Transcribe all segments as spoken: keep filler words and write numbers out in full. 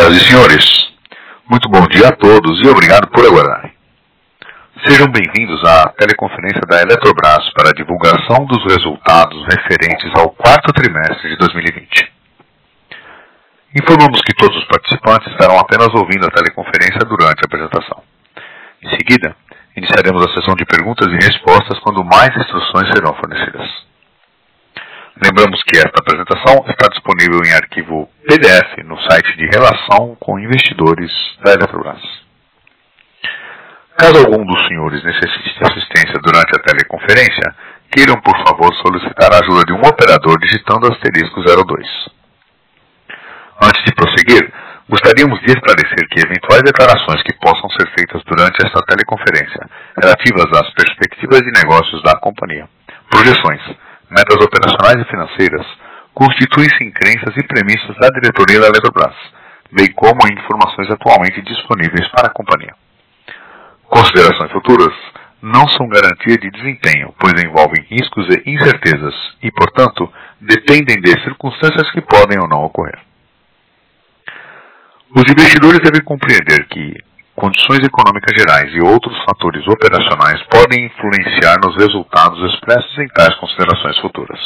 Senhoras e senhores, muito bom dia a todos e obrigado por aguardarem. Sejam bem-vindos à teleconferência da Eletrobras para a divulgação dos resultados referentes ao quarto trimestre de dois mil e vinte. Informamos que todos os participantes estarão apenas ouvindo a teleconferência durante a apresentação. Em seguida, iniciaremos a sessão de perguntas e respostas quando mais instruções serão fornecidas. Lembramos que esta apresentação está disponível em arquivo P D F no site de Relação com Investidores da Eletrobras. Caso algum dos senhores necessite de assistência durante a teleconferência, queiram por favor solicitar a ajuda de um operador digitando asterisco zero dois. Antes de prosseguir, gostaríamos de esclarecer que eventuais declarações que possam ser feitas durante esta teleconferência, relativas às perspectivas de negócios da companhia, projeções, metas operacionais e financeiras, constituem-se em crenças e premissas da diretoria da Eletrobras, bem como em informações atualmente disponíveis para a companhia. Considerações futuras não são garantia de desempenho, pois envolvem riscos e incertezas e, portanto, dependem de circunstâncias que podem ou não ocorrer. Os investidores devem compreender que condições econômicas gerais e outros fatores operacionais podem influenciar nos resultados expressos em tais considerações futuras.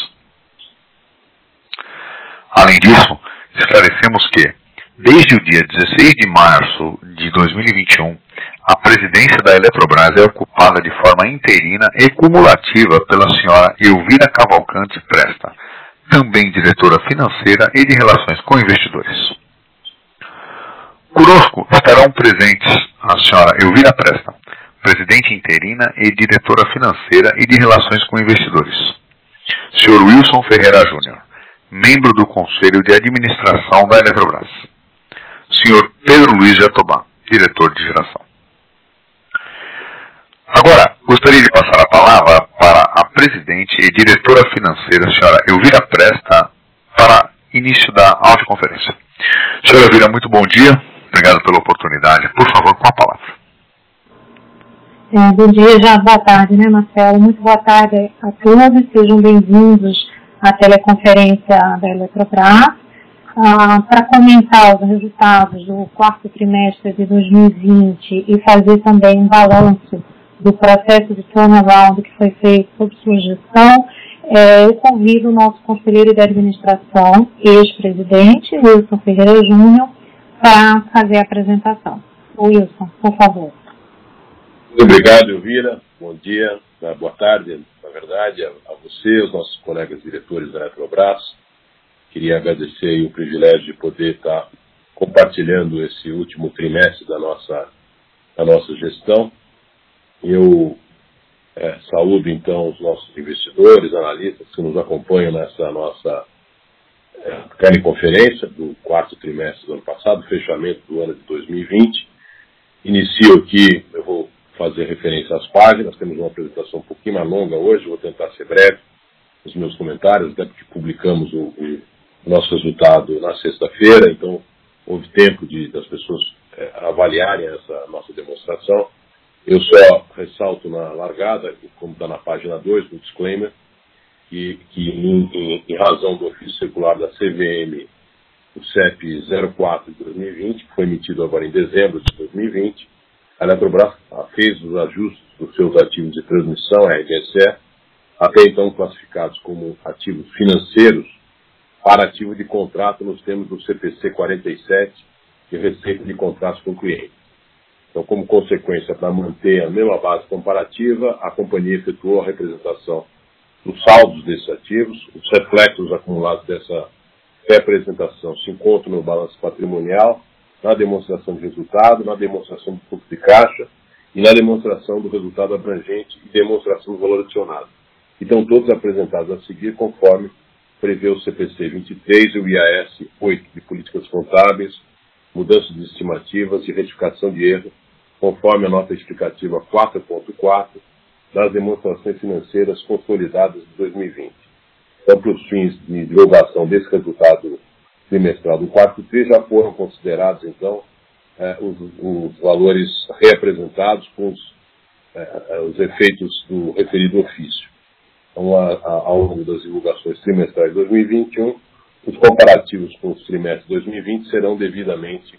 Além disso, esclarecemos que, desde o dia dezesseis de março de dois mil e vinte e um, a presidência da Eletrobras é ocupada de forma interina e cumulativa pela senhora Elvira Cavalcante Presta, também diretora financeira e de relações com investidores. Conosco estarão presentes a senhora Elvira Presta, presidente interina e diretora financeira e de relações com investidores. senhor Wilson Ferreira Júnior, membro do Conselho de Administração da Eletrobras. senhor Pedro Luiz Jatobá, diretor de geração. Agora, gostaria de passar a palavra para a presidente e diretora financeira, senhora Elvira Presta, para início da audioconferência. Senhora Elvira, muito bom dia. Obrigado pela oportunidade. Por favor, com a palavra. É, bom dia, já boa tarde, né, Marcelo? Muito boa tarde a todos. Sejam bem-vindos à teleconferência da Eletrobras. Ah, para comentar os resultados do quarto trimestre de dois mil e vinte e fazer também um balanço do processo de turnaround que foi feito sob sua gestão, é, eu convido o nosso conselheiro de administração, ex-presidente, Wilson Ferreira Júnior, para fazer a apresentação. Wilson, por favor. Muito obrigado, Elvira. Bom dia, boa tarde, na verdade, a você, aos nossos colegas diretores da Eletrobras. Queria agradecer o privilégio de poder estar compartilhando esse último trimestre da nossa, da nossa gestão. Eu é, saúdo, então, os nossos investidores, analistas que nos acompanham nessa nossa é, teleconferência do quarto trimestre do ano passado, fechamento do ano de dois mil e vinte. Inicio aqui, eu vou fazer referência às páginas, temos uma apresentação um pouquinho mais longa hoje, vou tentar ser breve nos meus comentários, até porque publicamos o, o nosso resultado na sexta-feira, então houve tempo de, das pessoas é, avaliarem essa nossa demonstração. Eu só ressalto na largada, como está na página dois, no disclaimer, que, que em, em, em razão do ofício circular da C V M, o C E P zero quatro de dois mil e vinte, que foi emitido agora em dezembro de dois mil e vinte, a Eletrobras fez os ajustes dos seus ativos de transmissão, R D S E, até então classificados como ativos financeiros, para ativo de contrato nos termos do C P C quarenta e sete e receita de contratos com clientes. Então, como consequência, para manter a mesma base comparativa, a companhia efetuou a representação dos saldos desses ativos. Os reflexos acumulados dessa representação se encontram no balanço patrimonial, na demonstração de resultado, na demonstração do fluxo de caixa e na demonstração do resultado abrangente e demonstração do valor adicionado. Então, todos apresentados a seguir conforme prevê o C P C vinte e três e o I A S oito de políticas contábeis, mudança de estimativas e retificação de erro, conforme a nota explicativa quatro ponto quatro das demonstrações financeiras consolidadas de dois mil e vinte. Então, para os fins de divulgação desse resultado trimestral do quarto tri, já foram considerados, então, eh, os, os valores reapresentados com os, eh, os efeitos do referido ofício. Então, a, a, ao longo das divulgações trimestrais de dois mil e vinte e um, os comparativos com os trimestres de dois mil e vinte serão devidamente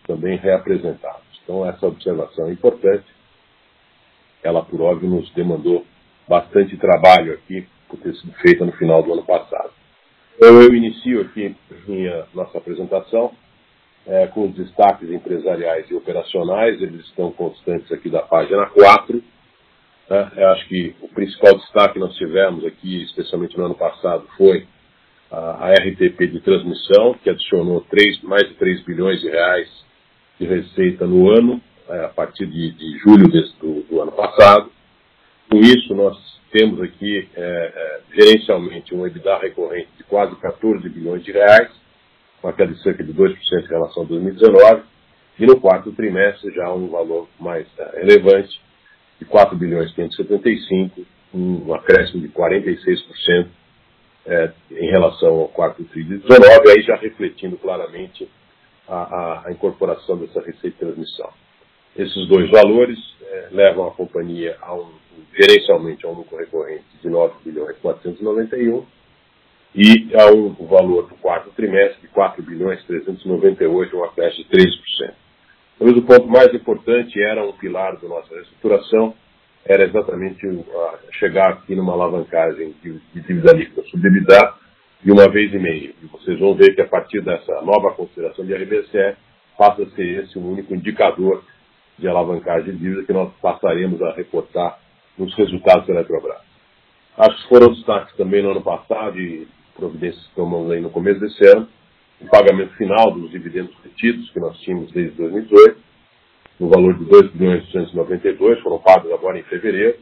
também reapresentados. Então, essa observação é importante. Ela, por óbvio, nos demandou bastante trabalho aqui, por ter sido feita no final do ano passado. Então, eu inicio aqui minha nossa apresentação é, com os destaques empresariais e operacionais. Eles estão constantes aqui da página quatro. Né? Eu acho que o principal destaque que nós tivemos aqui, especialmente no ano passado, foi a, a R T P de transmissão, que adicionou três, mais de três bilhões de reais de receita no ano, é, a partir de, de julho desse, do, do ano passado. Com isso, nós temos aqui, é, é, gerencialmente, um EBITDA recorrente de quase quatorze bilhões de reais, uma queda de cerca de dois por cento em relação a dois mil e dezenove, e no quarto trimestre já um valor mais é, relevante, de quatro bilhões quinhentos e setenta e cinco, um acréscimo de quarenta e seis por cento é, em relação ao quarto trimestre de dezenove, aí já refletindo claramente a, a, a incorporação dessa receita de transmissão. Esses dois valores é, levam a companhia a um, gerencialmente a um lucro recorrente de nove bilhões quatrocentos e noventa e um e a um o valor do quarto trimestre de quatro bilhões trezentos e noventa e oito, um acréscimo de três por cento. Talvez o ponto mais importante era um pilar da nossa reestruturação, era exatamente a chegar aqui numa alavancagem de, de dívida líquida sobre EBITDA de uma vez e meia. E vocês vão ver que a partir dessa nova consideração de R B C E passa a ser esse um único indicador de alavancagem de dívida que nós passaremos a reportar nos resultados da Eletrobras. Acho que foram destaques também no ano passado e providências que tomamos aí no começo desse ano, o pagamento final dos dividendos retidos que nós tínhamos desde dois mil e dezoito, no valor de dois bilhões duzentos e noventa e dois, foram pagos agora em fevereiro.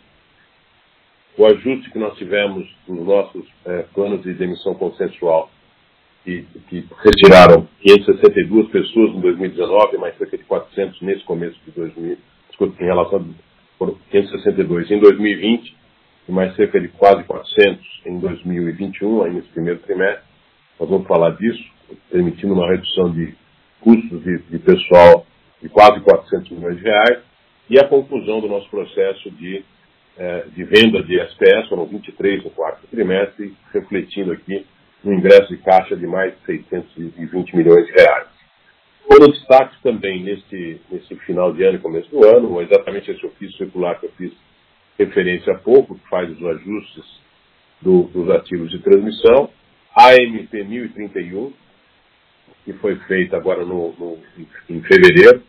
O ajuste que nós tivemos nos nossos é, planos de demissão consensual, que, que retiraram quinhentas e sessenta e duas pessoas em dois mil e dezenove, mais cerca de quatrocentos nesse começo de dois mil, desculpa, em relação a quinhentos e sessenta e dois em dois mil e vinte, e mais cerca de quase quatrocentos em dois mil e vinte e um, aí nesse primeiro trimestre. Nós vamos falar disso, permitindo uma redução de custos de, de pessoal de quase quatrocentos milhões de reais, e a conclusão do nosso processo de, eh, de venda de S P S, foram vinte e três no quarto trimestre, refletindo aqui um ingresso de caixa de mais de seiscentos e vinte milhões de reais. Foram destaques também nesse, nesse final de ano e começo do ano, exatamente esse ofício circular que eu fiz referência há pouco, que faz os ajustes do, dos ativos de transmissão, a M P mil e trinta e um, que foi feita agora no, no, em fevereiro,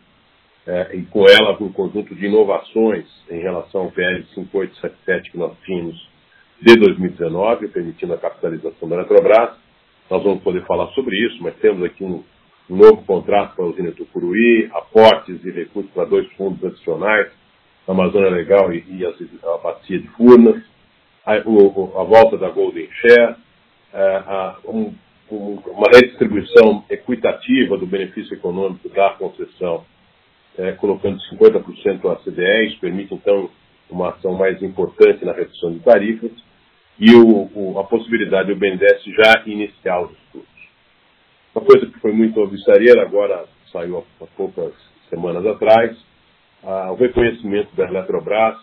é, e com ela um conjunto de inovações em relação ao P L cinco oito sete sete que nós tínhamos de dois mil e dezenove, permitindo a capitalização da Eletrobras. Nós vamos poder falar sobre isso, mas temos aqui um, um novo contrato para a usina Tucuruí, aportes e recursos para dois fundos adicionais, a Amazônia Legal e, e a, a Bacia de Furnas, a, o, a volta da Golden Share, a, a, um, um, uma redistribuição equitativa do benefício econômico da concessão, é, colocando cinquenta por cento a C D E, isso permite, então, uma ação mais importante na redução de tarifas, e o, o, a possibilidade do B N D E S já iniciar os estudos. Uma coisa que foi muito observada, agora saiu há poucas semanas atrás, ah, o reconhecimento da Eletrobras,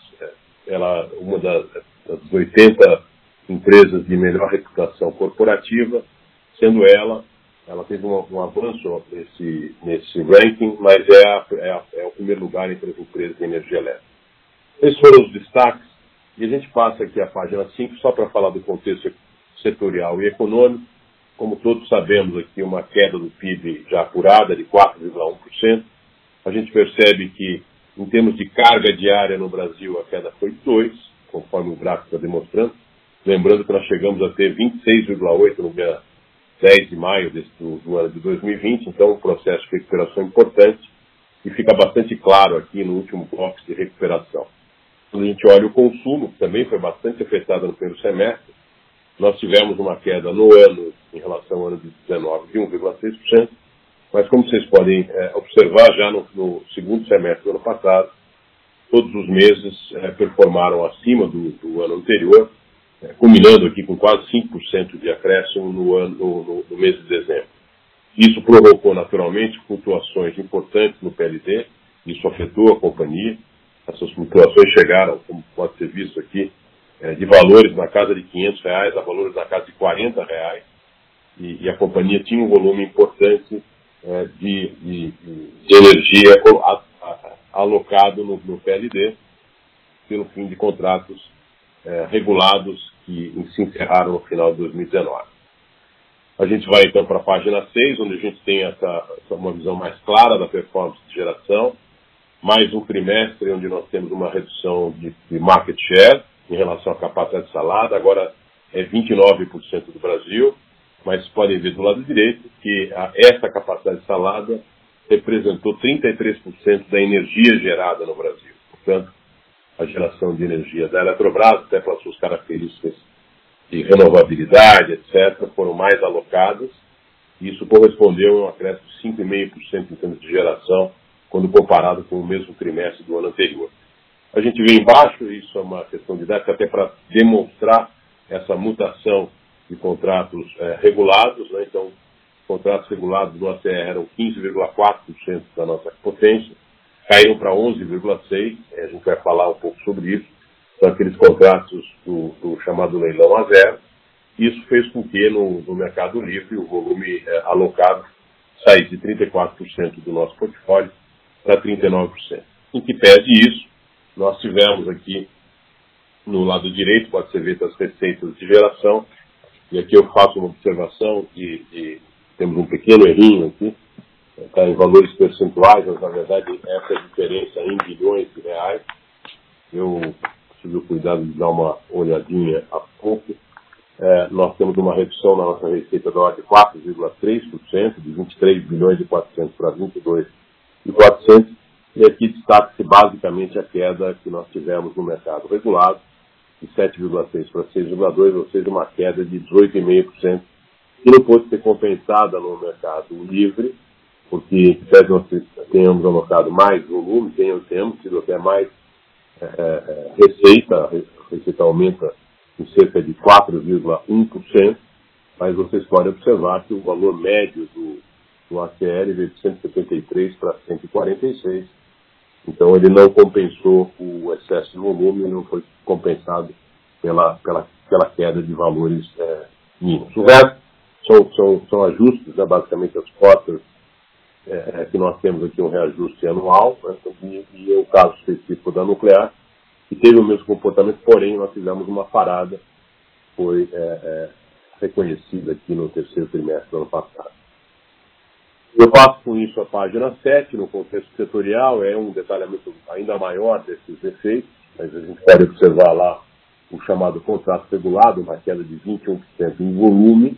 ela uma das, das oitenta empresas de melhor reputação corporativa, sendo ela, ela teve um, um avanço nesse, nesse ranking, mas é, a, é, a, é o primeiro lugar entre as empresas de energia elétrica. Esses foram os destaques, e a gente passa aqui a página cinco só para falar do contexto setorial e econômico. Como todos sabemos aqui, uma queda do P I B já apurada de quatro vírgula um por cento. A gente percebe que, em termos de carga diária no Brasil, a queda foi dois por cento, conforme o gráfico está demonstrando. Lembrando que nós chegamos a ter vinte e seis vírgula oito por cento no dia dez de maio desse, do, do ano de dois mil e vinte, então um processo de recuperação importante, e fica bastante claro aqui no último bloco de recuperação. Quando a gente olha o consumo, que também foi bastante afetado no primeiro semestre, nós tivemos uma queda no ano, em relação ao ano de dezenove, de um vírgula seis por cento, mas como vocês podem é, observar, já no, no segundo semestre do ano passado, todos os meses é, performaram acima do, do ano anterior, é, culminando aqui com quase cinco por cento de acréscimo no, ano, no, no, no mês de dezembro. Isso provocou, naturalmente, flutuações importantes no P L D, isso afetou a companhia. Essas flutuações chegaram, como pode ser visto aqui, é, de valores na casa de quinhentos reais a valores na casa de quarenta reais. E, e a companhia tinha um volume importante é, de, de, de de energia alocado no, no P L D, pelo fim de contratos é, regulados que se encerraram no final de dois mil e dezenove. A gente vai então para a página seis, onde a gente tem essa, essa uma visão mais clara da performance de geração, mais um trimestre onde nós temos uma redução de, de market share em relação à capacidade instalada, agora é vinte e nove por cento do Brasil, mas podem ver do lado direito que a, essa capacidade instalada representou trinta e três por cento da energia gerada no Brasil. Portanto, a geração de energia da Eletrobras, até pelas suas características de renovabilidade, etcétera, foram mais alocadas, e isso correspondeu a um acréscimo de cinco vírgula cinco por cento em termos de geração, quando comparado com o mesmo trimestre do ano anterior. A gente vê embaixo, isso é uma questão didática, até para demonstrar essa mutação de contratos é, regulados, né? Então, contratos regulados do A C E eram quinze vírgula quatro por cento da nossa potência, caíram para onze vírgula seis por cento, a gente vai falar um pouco sobre isso, são aqueles contratos do, do chamado leilão a zero. Isso fez com que no, no mercado livre o volume é, alocado saísse de trinta e quatro por cento do nosso portfólio para trinta e nove por cento. Em que pese isso, nós tivemos aqui no lado direito, pode ser visto as receitas de geração, e aqui eu faço uma observação de, de temos um pequeno errinho aqui, está em valores percentuais, mas na verdade essa é a diferença em bilhões de reais. Eu tive o cuidado de dar uma olhadinha há pouco. É, nós temos uma redução na nossa receita da ordem de quatro vírgula três por cento, de vinte e três bilhões e quatrocentos para vinte e dois e quatrocentos, e aqui destaca-se basicamente a queda que nós tivemos no mercado regulado, de sete vírgula seis para seis vírgula dois, ou seja, uma queda de dezoito vírgula cinco por cento, que não pôde ser compensada no mercado livre, porque se nós tenhamos alocado mais volume, tenhamos, tenhamos tido até mais é, é, receita, a receita aumenta em cerca de quatro vírgula um por cento, mas vocês podem observar que o valor médio do, do A C L veio de cento e setenta e três para cento e quarenta e seis, então ele não compensou o excesso de volume, não foi compensado pela, pela, pela queda de valores é, mínimos. O resto são, são, são ajustes, né, basicamente as cotas é, que nós temos aqui um reajuste anual, né, e, e é o caso específico da nuclear, que teve o mesmo comportamento, porém nós fizemos uma parada, foi é, é, reconhecida aqui no terceiro trimestre do ano passado. Eu passo com isso a página sete, no contexto setorial, é um detalhamento ainda maior desses efeitos, mas a gente pode observar lá o chamado contrato regulado, uma queda de vinte e um por cento em volume,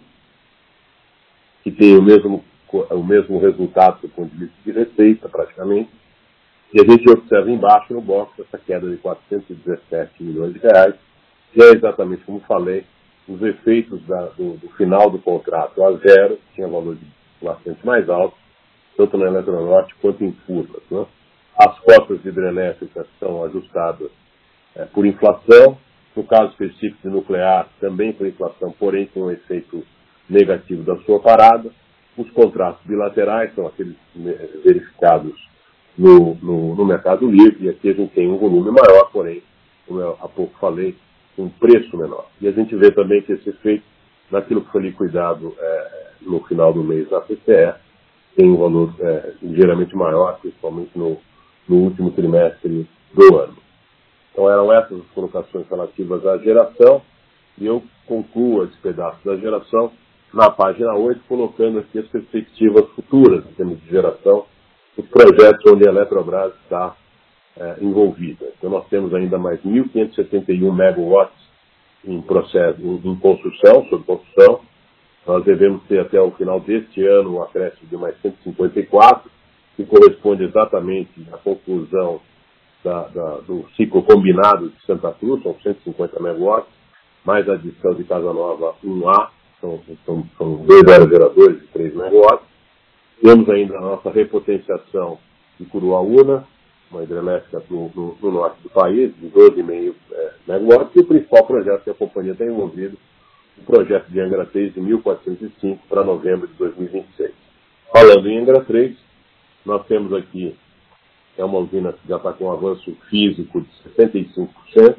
que tem o mesmo, o mesmo resultado do ponto de vista de receita, praticamente. E a gente observa embaixo no box essa queda de quatrocentos e dezessete milhões de reais, que é exatamente como falei, os efeitos da, do, do final do contrato a zero, que tinha valor de bastante mais alto, tanto na Eletronorte quanto em Furnas, né? As cotas hidrelétricas são ajustadas é, por inflação, no caso específico de nuclear, também por inflação, porém com um efeito negativo da sua parada. Os contratos bilaterais são aqueles verificados no, no, no mercado livre, e aqui a gente tem um volume maior, porém, como eu há pouco falei, um preço menor. E a gente vê também que esse efeito, naquilo que foi liquidado é, no final do mês na C C E, tem um valor é, ligeiramente maior, principalmente no, no último trimestre do ano. Então eram essas as colocações relativas à geração, e eu concluo esse pedaço da geração na página oito, colocando aqui as perspectivas futuras em termos de geração, os projetos onde a Eletrobras está é, envolvida. Então nós temos ainda mais mil quinhentos e setenta e um megawatts em processo, em, em construção, sob construção. Nós devemos ter até o final deste ano um acréscimo de mais cento e cinquenta e quatro, que corresponde exatamente à conclusão da, da, do ciclo combinado de Santa Cruz, são cento e cinquenta megawatts, mais a adição de Casa Nova um A, são, são, são dois aerogeradores de três megawatts. Temos ainda a nossa repotenciação de Curuaúna, uma hidrelétrica no, no, no norte do país, de doze vírgula cinco é, megawatts, e o principal projeto que a companhia está envolvida, o projeto de Angra três de mil quatrocentos e cinco para novembro de dois mil e vinte e seis. Falando em Angra três, nós temos aqui é uma usina que já está com um avanço físico de sessenta e cinco por cento,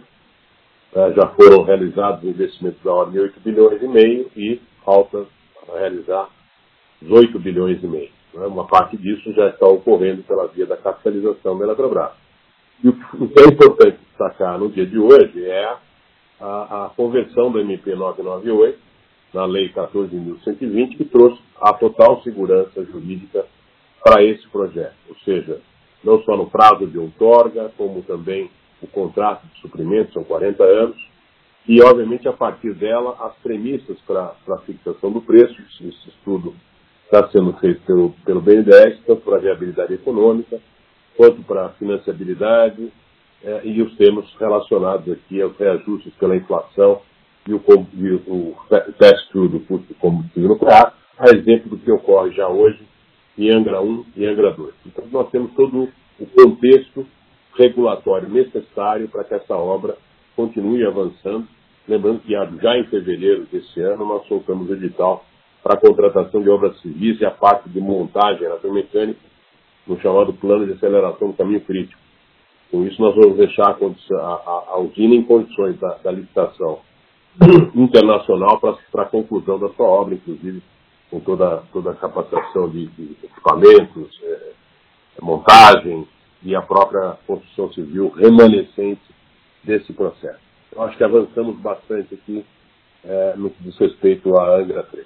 é, já foram realizados investimentos da ordem de oito bilhões e meio e falta realizar dezoito bilhões e meio. Né? Uma parte disso já está ocorrendo pela via da capitalização da Eletrobras. E o que é importante destacar no dia de hoje é a, a conversão do M P novecentos e noventa e oito na Lei quatorze mil cento e vinte, que trouxe a total segurança jurídica para esse projeto. Ou seja, não só no prazo de outorga, como também o contrato de suprimento, são quarenta anos, e, obviamente, a partir dela, as premissas para a fixação do preço. Esse estudo está sendo feito pelo, pelo B N D E S, tanto para a viabilidade econômica, quanto para a financiabilidade, eh, e os termos relacionados aqui aos reajustes pela inflação e o, e o, o teste do custo de combustível nuclear, a exemplo do que ocorre já hoje em Angra um e Angra dois. Então, nós temos todo o contexto regulatório necessário para que essa obra continue avançando. Lembrando que já em fevereiro desse ano nós soltamos o edital para a contratação de obras civis e a parte de montagem eletromecânica no chamado plano de aceleração do caminho crítico. Com isso nós vamos deixar a, condição, a, a, a usina em condições da, da licitação internacional para a conclusão da sua obra, inclusive com toda, toda a capacitação de, de equipamentos, é, montagem e a própria construção civil remanescente desse processo. Eu acho que avançamos bastante aqui é, no que diz respeito à Angra três.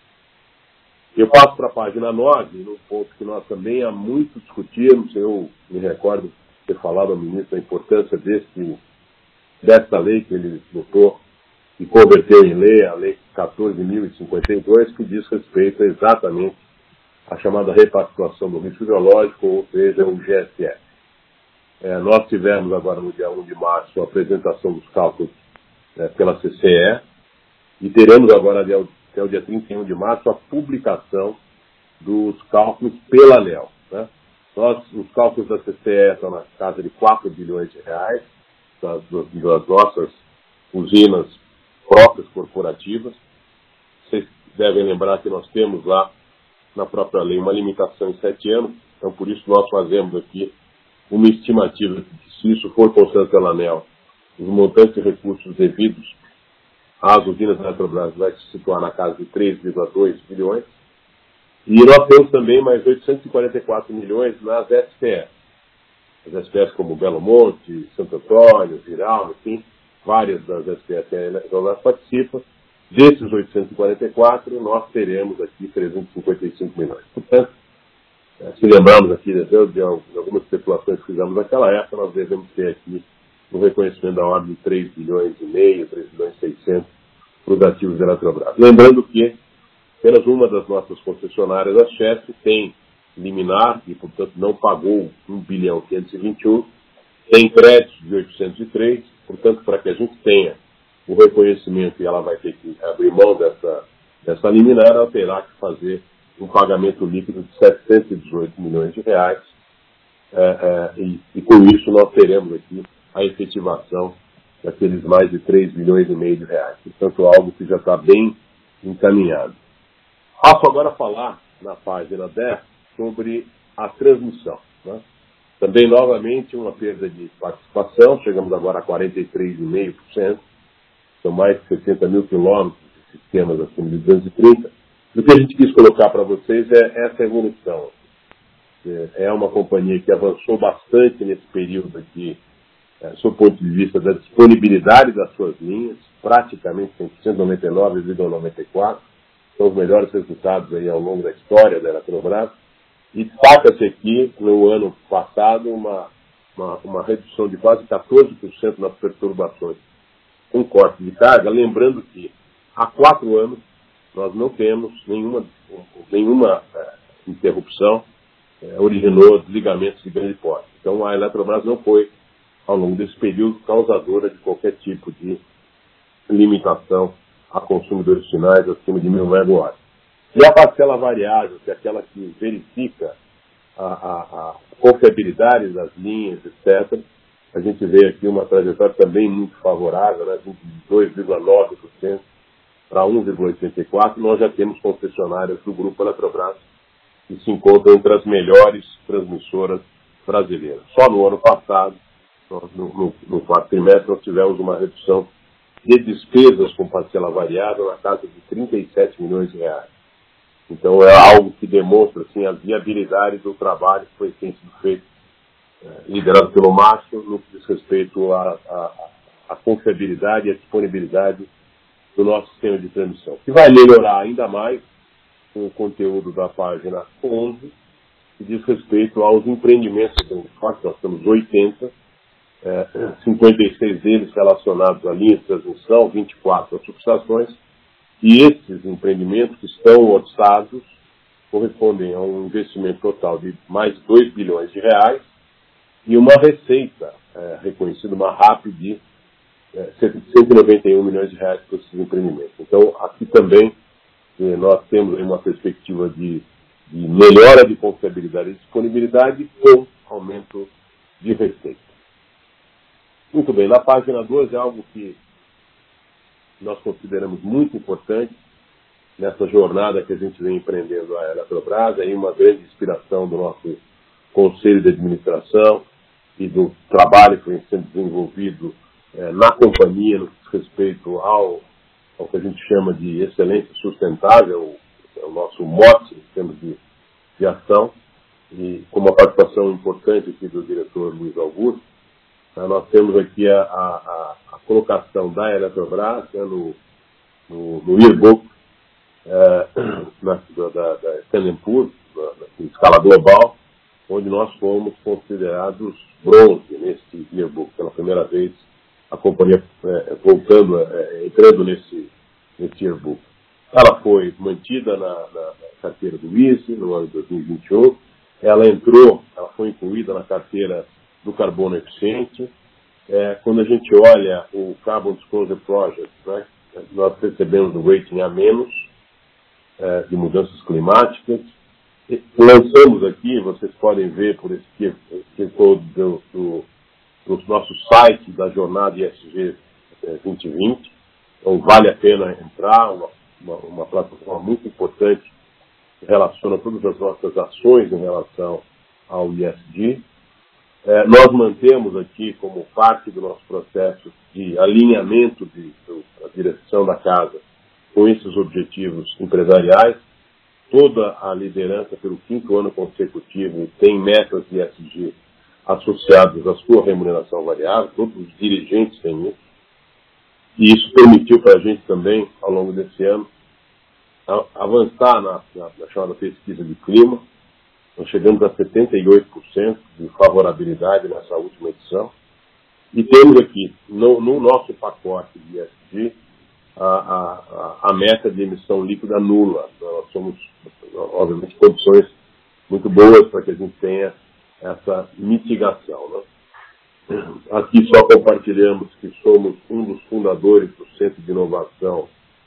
Eu passo para a página nove, num ponto que nós também há muito discutimos. Eu me recordo ter falado ao ministro da importância desse, desta lei que ele votou e converteu em lei, a Lei quatorze mil e cinquenta e dois, que diz respeito exatamente à chamada repactuação do risco geológico, ou seja, o G S F. É, nós tivemos agora no dia um de março a apresentação dos cálculos é, pela C C E e teremos agora até o, até o dia trinta e um de março a publicação dos cálculos pela ANEEL. Né? Nós, os cálculos da C C E estão na casa de quatro bilhões de reais das, das nossas usinas próprias corporativas. Vocês devem lembrar que nós temos lá na própria lei uma limitação em sete anos, então por isso nós fazemos aqui uma estimativa de que, se isso for constante pela ANEEL, os montantes de recursos devidos às usinas da Eletrobras vai se situar na casa de três vírgula dois bilhões. E nós temos também mais oitocentos e quarenta e quatro milhões nas S P E. As S P Es como Belo Monte, Santo Antônio, Viral, enfim, várias das S P Es que a Eletrobras participa. Desses oitocentos e quarenta e quatro, nós teremos aqui trezentos e cinquenta e cinco milhões. Portanto, se lembrarmos aqui de, de, de algumas especulações que fizemos naquela época, nós devemos ter aqui um reconhecimento da ordem de três bilhões e meio, três bilhões e seiscentos para os ativos da Eletrobras. Lembrando que apenas uma das nossas concessionárias, a Chesf, tem liminar e, portanto, não pagou um bilhão quinhentos e vinte e um, tem créditos de oitocentos e três, portanto, para que a gente tenha o reconhecimento e ela vai ter que abrir mão dessa, dessa liminar, ela terá que fazer um pagamento líquido de setecentos e dezoito milhões de reais, é, é, e, e com isso nós teremos aqui a efetivação daqueles mais de três bilhões e meio de reais. Portanto, algo que já está bem encaminhado. Passo agora a falar, na página dez, sobre a transmissão. Né? Também, novamente, uma perda de participação, chegamos agora a quarenta e três vírgula cinco por cento, são mais de sessenta mil quilômetros de sistemas acima de duzentos e trinta. O que a gente quis colocar para vocês é essa evolução. É uma companhia que avançou bastante nesse período aqui, é, sob o ponto de vista da disponibilidade das suas linhas, praticamente cem por cento, noventa e nove vírgula noventa e quatro por cento, são os melhores resultados aí ao longo da história da Eletrobras. E destaca-se aqui, no ano passado, uma, uma, uma redução de quase quatorze por cento nas perturbações com corte de carga, lembrando que há quatro anos nós não temos nenhuma, nenhuma é, interrupção, é, originou desligamentos de grande porte. Então a Eletrobras não foi, ao longo desse período, causadora de qualquer tipo de limitação a consumidores finais acima de mil megawatts. E a parcela variável, que é aquela que verifica a, a, a confiabilidade das linhas, etcétera, a gente vê aqui uma trajetória também muito favorável, né, de dois vírgula nove por cento para um vírgula oitenta e quatro por cento. Nós já temos concessionárias do Grupo Eletrobras que se encontram entre as melhores transmissoras brasileiras. Só no ano passado, no, no, no quarto trimestre, nós tivemos uma redução de despesas com parcela variável na casa de trinta e sete milhões de reais. Então é algo que demonstra assim, a viabilidade do trabalho que foi tem sido feito, é, liderado pelo Márcio, no que diz respeito à, à, à confiabilidade e à disponibilidade do nosso sistema de transmissão, que vai melhorar ainda mais com o conteúdo da página onze, que diz respeito aos empreendimentos que nós temos oitenta, é, cinquenta e seis deles relacionados à linha de transmissão, vinte e quatro às subestações, e esses empreendimentos que estão orçados correspondem a um investimento total de mais de dois bilhões de reais e uma receita é, reconhecida, uma R A P de é, cento e noventa e um milhões de reais para esses empreendimentos. Então, aqui também é, nós temos uma perspectiva de, de melhora de confiabilidade e disponibilidade com aumento de receita. Muito bem, na página doze é algo que nós consideramos muito importante nessa jornada que a gente vem empreendendo a Eletrobras, aí uma grande inspiração do nosso Conselho de Administração e do trabalho que vem sendo desenvolvido é, na companhia no que diz respeito ao, ao que a gente chama de excelência sustentável, é o nosso mote em termos de, de ação, e com uma participação importante aqui do diretor Luiz Augusto. Nós temos aqui a, a, a colocação da Eletrobras, né, no, no, no yearbook é, na, da, da Standard and Poor's, em escala global, onde nós fomos considerados bronze nesse yearbook. Pela primeira vez, a companhia é, voltando, é, entrando nesse, nesse yearbook. Ela foi mantida na, na, na carteira do I C E no ano de dois mil e vinte e um. Ela entrou, ela foi incluída na carteira do carbono eficiente. É, quando a gente olha o Carbon Disclosure Project, né, nós recebemos o rating A menos, é, de mudanças climáticas. E lançamos aqui, vocês podem ver por esse Q Code do, do, do nosso site da jornada I S G é, vinte vinte. Então vale a pena entrar, uma, uma, uma plataforma muito importante que relaciona todas as nossas ações em relação ao E S G. É, nós mantemos aqui, como parte do nosso processo de alinhamento de, de, da direção da casa com esses objetivos empresariais, toda a liderança pelo quinto ano consecutivo tem metas de E S G associadas à sua remuneração variável, todos os dirigentes têm isso, e isso permitiu para a gente também, ao longo desse ano, avançar na, na, na chamada pesquisa de clima. Nós chegamos a setenta e oito por cento de favorabilidade nessa última edição. E temos aqui, no, no nosso pacote de E S G, a, a, a meta de emissão líquida nula. Nós somos, obviamente, condições muito boas para que a gente tenha essa mitigação. Né? Aqui só compartilhamos que somos um dos fundadores do Centro de Inovação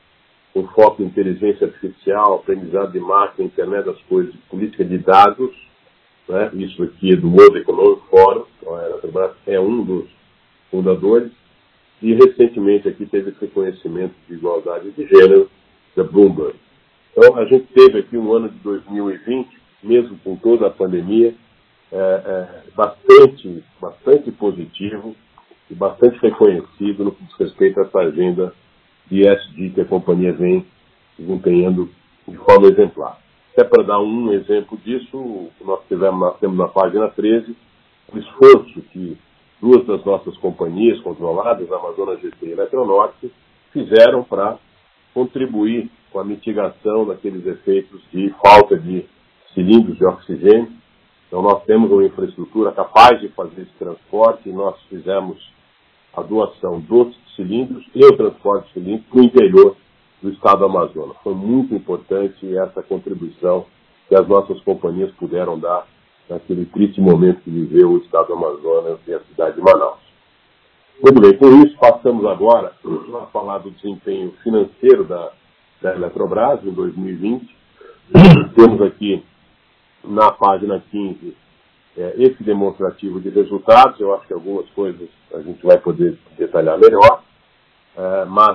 com foco em inteligência artificial, aprendizado de máquina, internet das coisas, política de dados, né? Isso aqui é do World Economic Forum, então a Eletrobras é um dos fundadores, e recentemente aqui teve esse reconhecimento de igualdade de gênero da Bloomberg. Então a gente teve aqui um ano de dois mil e vinte, mesmo com toda a pandemia, é, é, bastante, bastante positivo e bastante reconhecido no que diz respeito a essa agenda de E S G que a companhia vem desempenhando de forma exemplar. Até para dar um exemplo disso, nós, tivemos, nós temos na página treze o esforço que duas das nossas companhias controladas, a Amazonas G T e Eletronorte, fizeram para contribuir com a mitigação daqueles efeitos de falta de cilindros de oxigênio. Então nós temos uma infraestrutura capaz de fazer esse transporte e nós fizemos a doação dos cilindros e o transporte de cilindros para o interior do estado do Amazonas. Foi muito importante essa contribuição que as nossas companhias puderam dar naquele triste momento que viveu o estado do Amazonas e a cidade de Manaus. Muito bem, com isso passamos agora a falar do desempenho financeiro da, da Eletrobras em dois mil e vinte. Temos aqui na página quinze É, esse demonstrativo de resultados. Eu acho que algumas coisas a gente vai poder detalhar melhor, é, mas,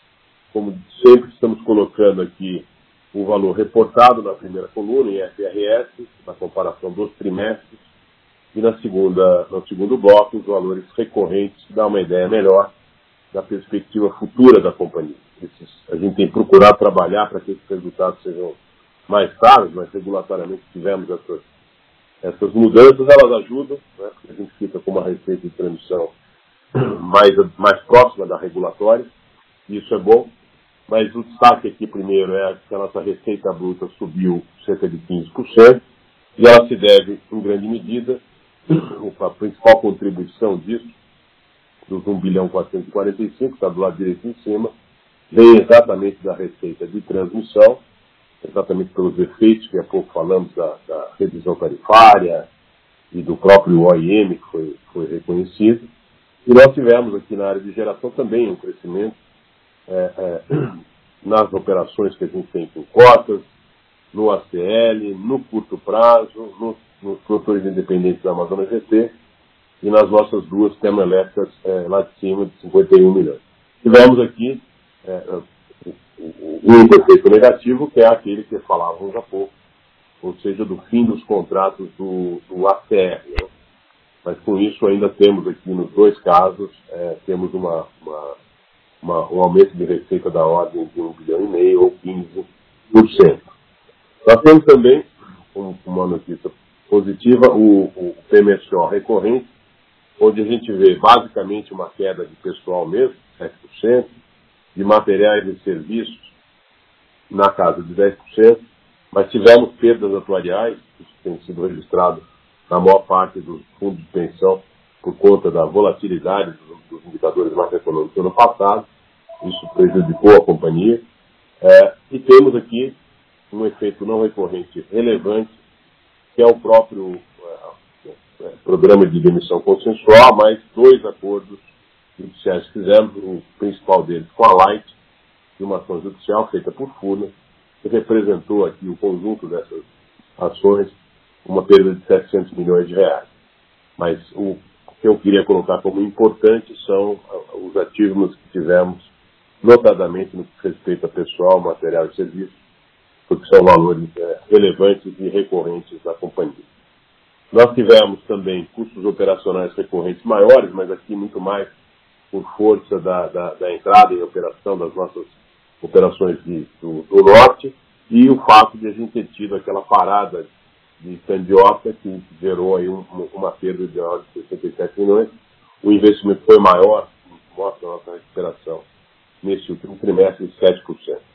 como sempre, estamos colocando aqui o valor reportado na primeira coluna, em F R S, na comparação dos trimestres, e na segunda, no segundo bloco, os valores recorrentes, que dá uma ideia melhor da perspectiva futura da companhia. Esses, a gente tem procurado trabalhar para que esses resultados sejam mais caros, mas regulatoriamente tivemos essas, essas mudanças, elas ajudam, né, porque a gente fica com uma receita de transmissão mais, mais próxima da regulatória, e isso é bom, mas o destaque aqui primeiro é que a nossa receita bruta subiu cerca de quinze por cento, e ela se deve, em grande medida, a principal contribuição disso, dos um bilhão quatrocentos e quarenta e cinco, está do lado direito em cima, vem exatamente da receita de transmissão, exatamente pelos efeitos que há pouco falamos da, da revisão tarifária e do próprio O I M que foi, foi reconhecido. E nós tivemos aqui na área de geração também um crescimento é, é, nas operações que a gente tem com cotas, no A C L, no curto prazo, no, nos produtores independentes da Amazonas G T e nas nossas duas termoelétricas é, lá de cima de cinquenta e um milhões. Tivemos aqui é, um efeito negativo, que é aquele que falávamos há pouco, ou seja, do fim dos contratos do, do A C R. Né? Mas com isso ainda temos aqui nos dois casos, é, temos uma, uma, uma, um aumento de receita da ordem de um bilhão e meio ou quinze por cento. Nós temos também, uma notícia positiva, o, o P M S O recorrente, onde a gente vê basicamente uma queda de pessoal mesmo, sete por cento, de materiais e serviços na casa de dez por cento, mas tivemos perdas atuariais, isso tem sido registrado na maior parte dos fundos de pensão por conta da volatilidade dos, dos indicadores macroeconômicos do ano passado, isso prejudicou a companhia, é, e temos aqui um efeito não recorrente relevante, que é o próprio é, é, programa de demissão consensual, mais dois acordos judiciais que fizemos, o principal deles com a Light, de uma ação judicial feita por Furnas, que representou aqui o conjunto dessas ações, uma perda de setecentos milhões de reais. Mas o que eu queria colocar como importante são os ativos que tivemos, notadamente no que respeita a pessoal, material e serviço, porque são valores é, relevantes e recorrentes da companhia. Nós tivemos também custos operacionais recorrentes maiores, mas aqui muito mais por força da, da, da entrada em operação das nossas operações de, do, do norte e o fato de a gente ter tido aquela parada de Candiota que gerou aí um, uma perda de ordem de sessenta e sete milhões. O investimento foi maior, mostra a nossa recuperação nesse último trimestre de sete por cento.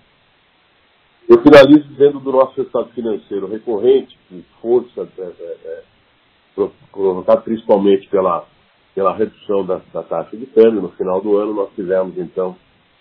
Eu finalizo dizendo do nosso resultado financeiro recorrente, que força é, é, é, provocado principalmente pela, pela redução da, da taxa de câmbio. No final do ano nós tivemos então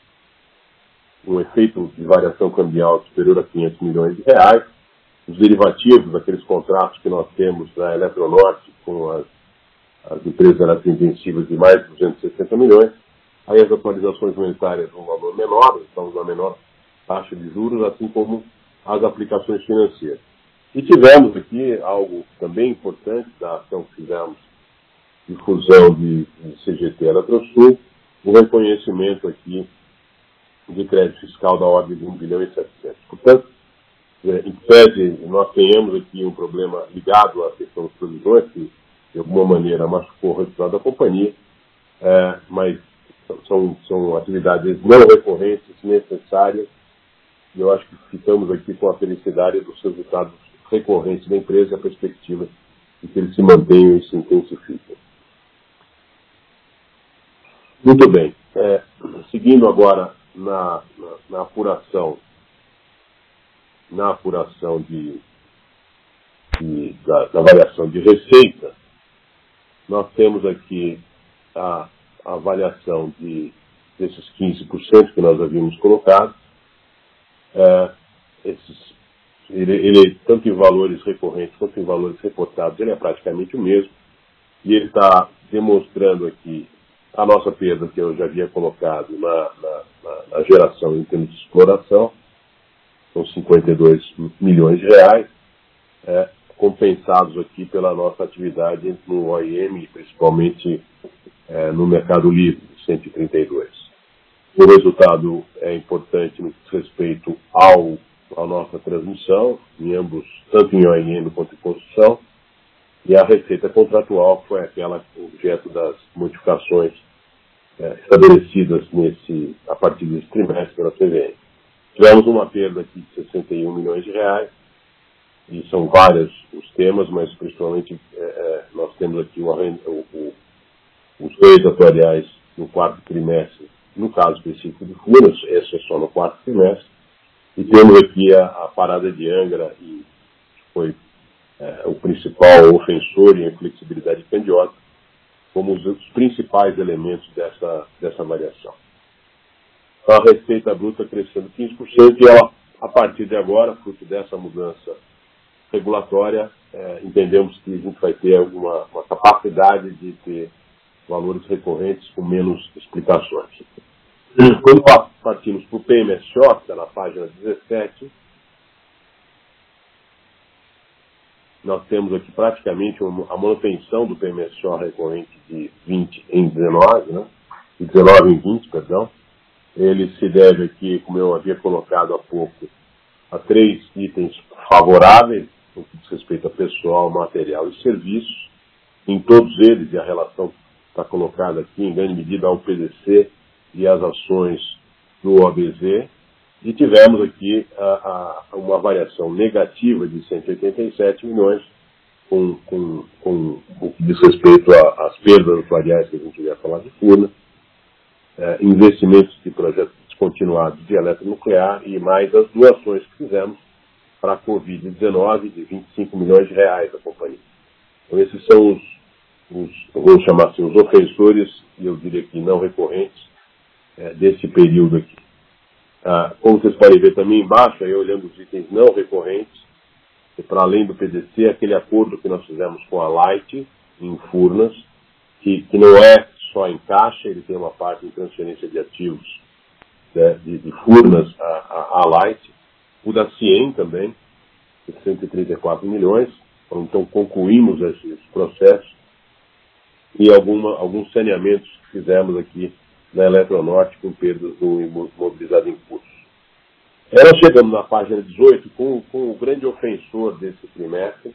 um efeito de variação cambial superior a quinhentos milhões de reais. Os derivativos daqueles contratos que nós temos na Eletronorte com as, as empresas eletrointensivas de mais de duzentos e sessenta milhões. Aí as atualizações monetárias um valor menor, estamos na menor taxa de juros, assim como as aplicações financeiras. E tivemos aqui algo também importante da ação que fizemos de fusão de, de C G T Eletrosul, o reconhecimento aqui de crédito fiscal da ordem de um bilhão e setecentos. Portanto, é, em pese nós tenhamos aqui um problema ligado à questão das provisões, que de alguma maneira machucou o resultado da companhia, é, mas são, são atividades não recorrentes, necessárias, e eu acho que ficamos aqui com a felicidade dos resultados recorrentes da empresa e a perspectiva de que eles se mantenham e se intensifiquem. Muito bem. É, seguindo agora na, na, na apuração, na apuração de, de, da, da variação de receita, nós temos aqui a, a avaliação de, desses quinze por cento que nós havíamos colocado. É, esses, ele, ele, tanto em valores recorrentes quanto em valores reportados, ele é praticamente o mesmo. E ele está demonstrando aqui a nossa perda que eu já havia colocado na, na, na, na geração em termos de exploração, são cinquenta e dois milhões de reais, é, compensados aqui pela nossa atividade no O I M, principalmente é, no Mercado Livre, cento e trinta e dois. O resultado é importante no que diz respeito ao, à nossa transmissão, em ambos, tanto em O I M quanto em construção, e a receita contratual foi aquela objeto das modificações é, estabelecidas nesse, a partir desse trimestre pela C V M. Tivemos uma perda aqui de sessenta e um milhões de reais, e são vários os temas, mas principalmente é, nós temos aqui o, o, o, os ganhos atuariais no quarto trimestre, no caso específico de Furnas, esse é só no quarto trimestre, e temos aqui a, a parada de Angra, e foi é, o principal ofensor em flexibilidade de candiota, como os, os principais elementos dessa, dessa variação. Então, a receita bruta crescendo quinze por cento e ela, a partir de agora, fruto dessa mudança regulatória, é, entendemos que a gente vai ter uma, uma capacidade de ter valores recorrentes com menos explicações. Quando partimos para o P M S O, que está na página dezessete, nós temos aqui praticamente a manutenção do P M S O recorrente de vinte em dezenove, né? De dezenove em vinte, perdão. Ele se deve aqui, como eu havia colocado há pouco, a três itens favoráveis, no que diz respeito a pessoal, material e serviços. Em todos eles, e a relação está colocada aqui, em grande medida, ao P D C e as ações do O B Z. E tivemos aqui a, a, uma variação negativa de cento e oitenta e sete milhões, com, com, com o que diz respeito às perdas atuariais que a gente ia falar de Furnas, é, investimentos de projetos descontinuados de eletronuclear e mais as doações que fizemos para a covid dezenove de vinte e cinco milhões de reais da companhia. Então esses são os, os vamos chamar assim, os ofensores, e eu diria que não recorrentes, é, desse período aqui. Ah, como vocês podem ver também embaixo, aí olhando os itens não recorrentes, e para além do P D C, aquele acordo que nós fizemos com a Light, em Furnas, que, que não é só em caixa, ele tem uma parte em transferência de ativos, né, de, de Furnas a, a, a Light, o da Cien também, de cento e trinta e quatro milhões, então concluímos esses processos, e alguma, alguns saneamentos que fizemos aqui na Eletronorte com perdas do imobilizado em curso. Aí nós chegamos na página dezoito com, com o grande ofensor desse trimestre.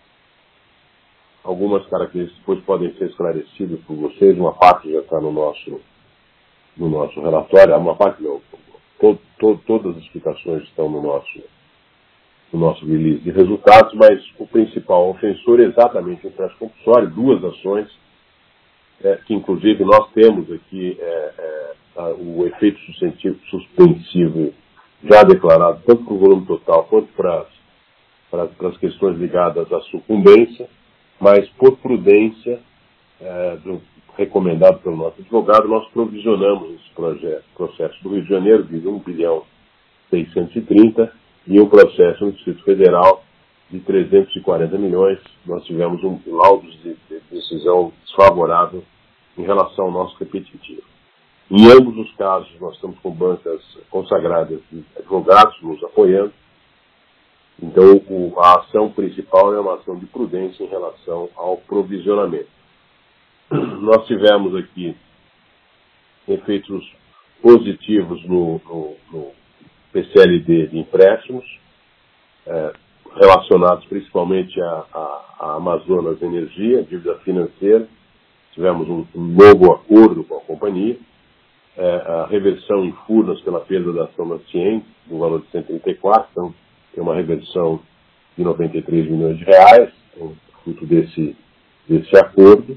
Algumas características depois podem ser esclarecidas por vocês, uma parte já está no nosso, no nosso relatório, uma parte não, to, to, todas as explicações estão no nosso, no nosso release de resultados, mas o principal ofensor é exatamente o empréstimo compulsório, duas ações, É, que inclusive nós temos aqui é, é, a, o efeito suspensivo já declarado, tanto para o volume total quanto para as, para, para as questões ligadas à sucumbência, mas por prudência, é, do, recomendado pelo nosso advogado, nós provisionamos esse projeto, processo do Rio de Janeiro de um bilhão seiscentos e trinta e um processo no Distrito Federal de trezentos e quarenta milhões, nós tivemos um laudo de, de decisão desfavorável em relação ao nosso repetitivo. Em ambos os casos, nós estamos com bancas consagradas de advogados nos apoiando. Então, o, a ação principal é uma ação de prudência em relação ao provisionamento. Nós tivemos aqui efeitos positivos no, no, no P C L D de empréstimos, é, relacionados principalmente à, à, à Amazonas Energia, dívida financeira. Tivemos um, um novo acordo com a companhia, é, a reversão em Furnas pela perda da ação da Cien, no valor de cento e trinta e quatro, então tem uma reversão de noventa e três milhões de reais, então, fruto desse, desse acordo.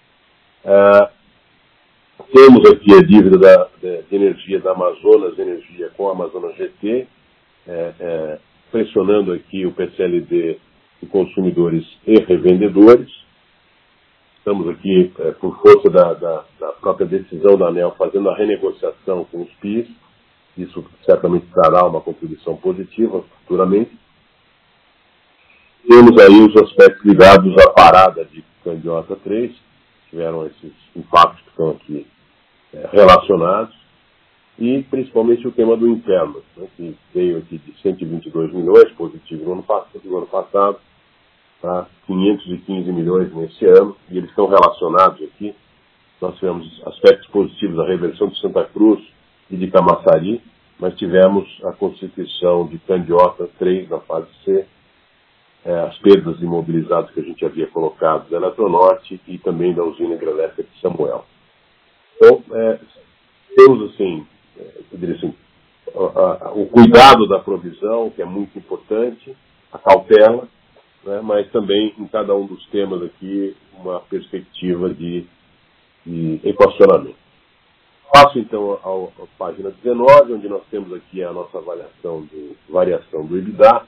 É, temos aqui a dívida da, de, de energia da Amazonas Energia com a Amazonas G T, é, é, pressionando aqui o P C L D de consumidores e revendedores. Estamos aqui, é, por força da, da, da própria decisão da ANEEL, fazendo a renegociação com os P I S. Isso certamente trará uma contribuição positiva futuramente. Temos aí os aspectos ligados à parada de Candiota três, tiveram esses impactos que estão aqui é, relacionados. E principalmente o tema do interno, né, que veio aqui de cento e vinte e dois milhões, positivo no ano passado, no ano passado, tá, quinhentos e quinze milhões nesse ano, e eles estão relacionados aqui. Nós tivemos aspectos positivos da reversão de Santa Cruz e de Camaçari, mas tivemos a constituição de Candiota três na fase C, é, as perdas imobilizadas que a gente havia colocado da Eletronorte e também da usina hidrelétrica de Samuel. Então, é, temos assim, eu diria assim, o cuidado da provisão, que é muito importante, a cautela, né, mas também em cada um dos temas aqui uma perspectiva de, de equacionamento. Passo então à página dezenove, onde nós temos aqui a nossa avaliação de variação do EBITDA.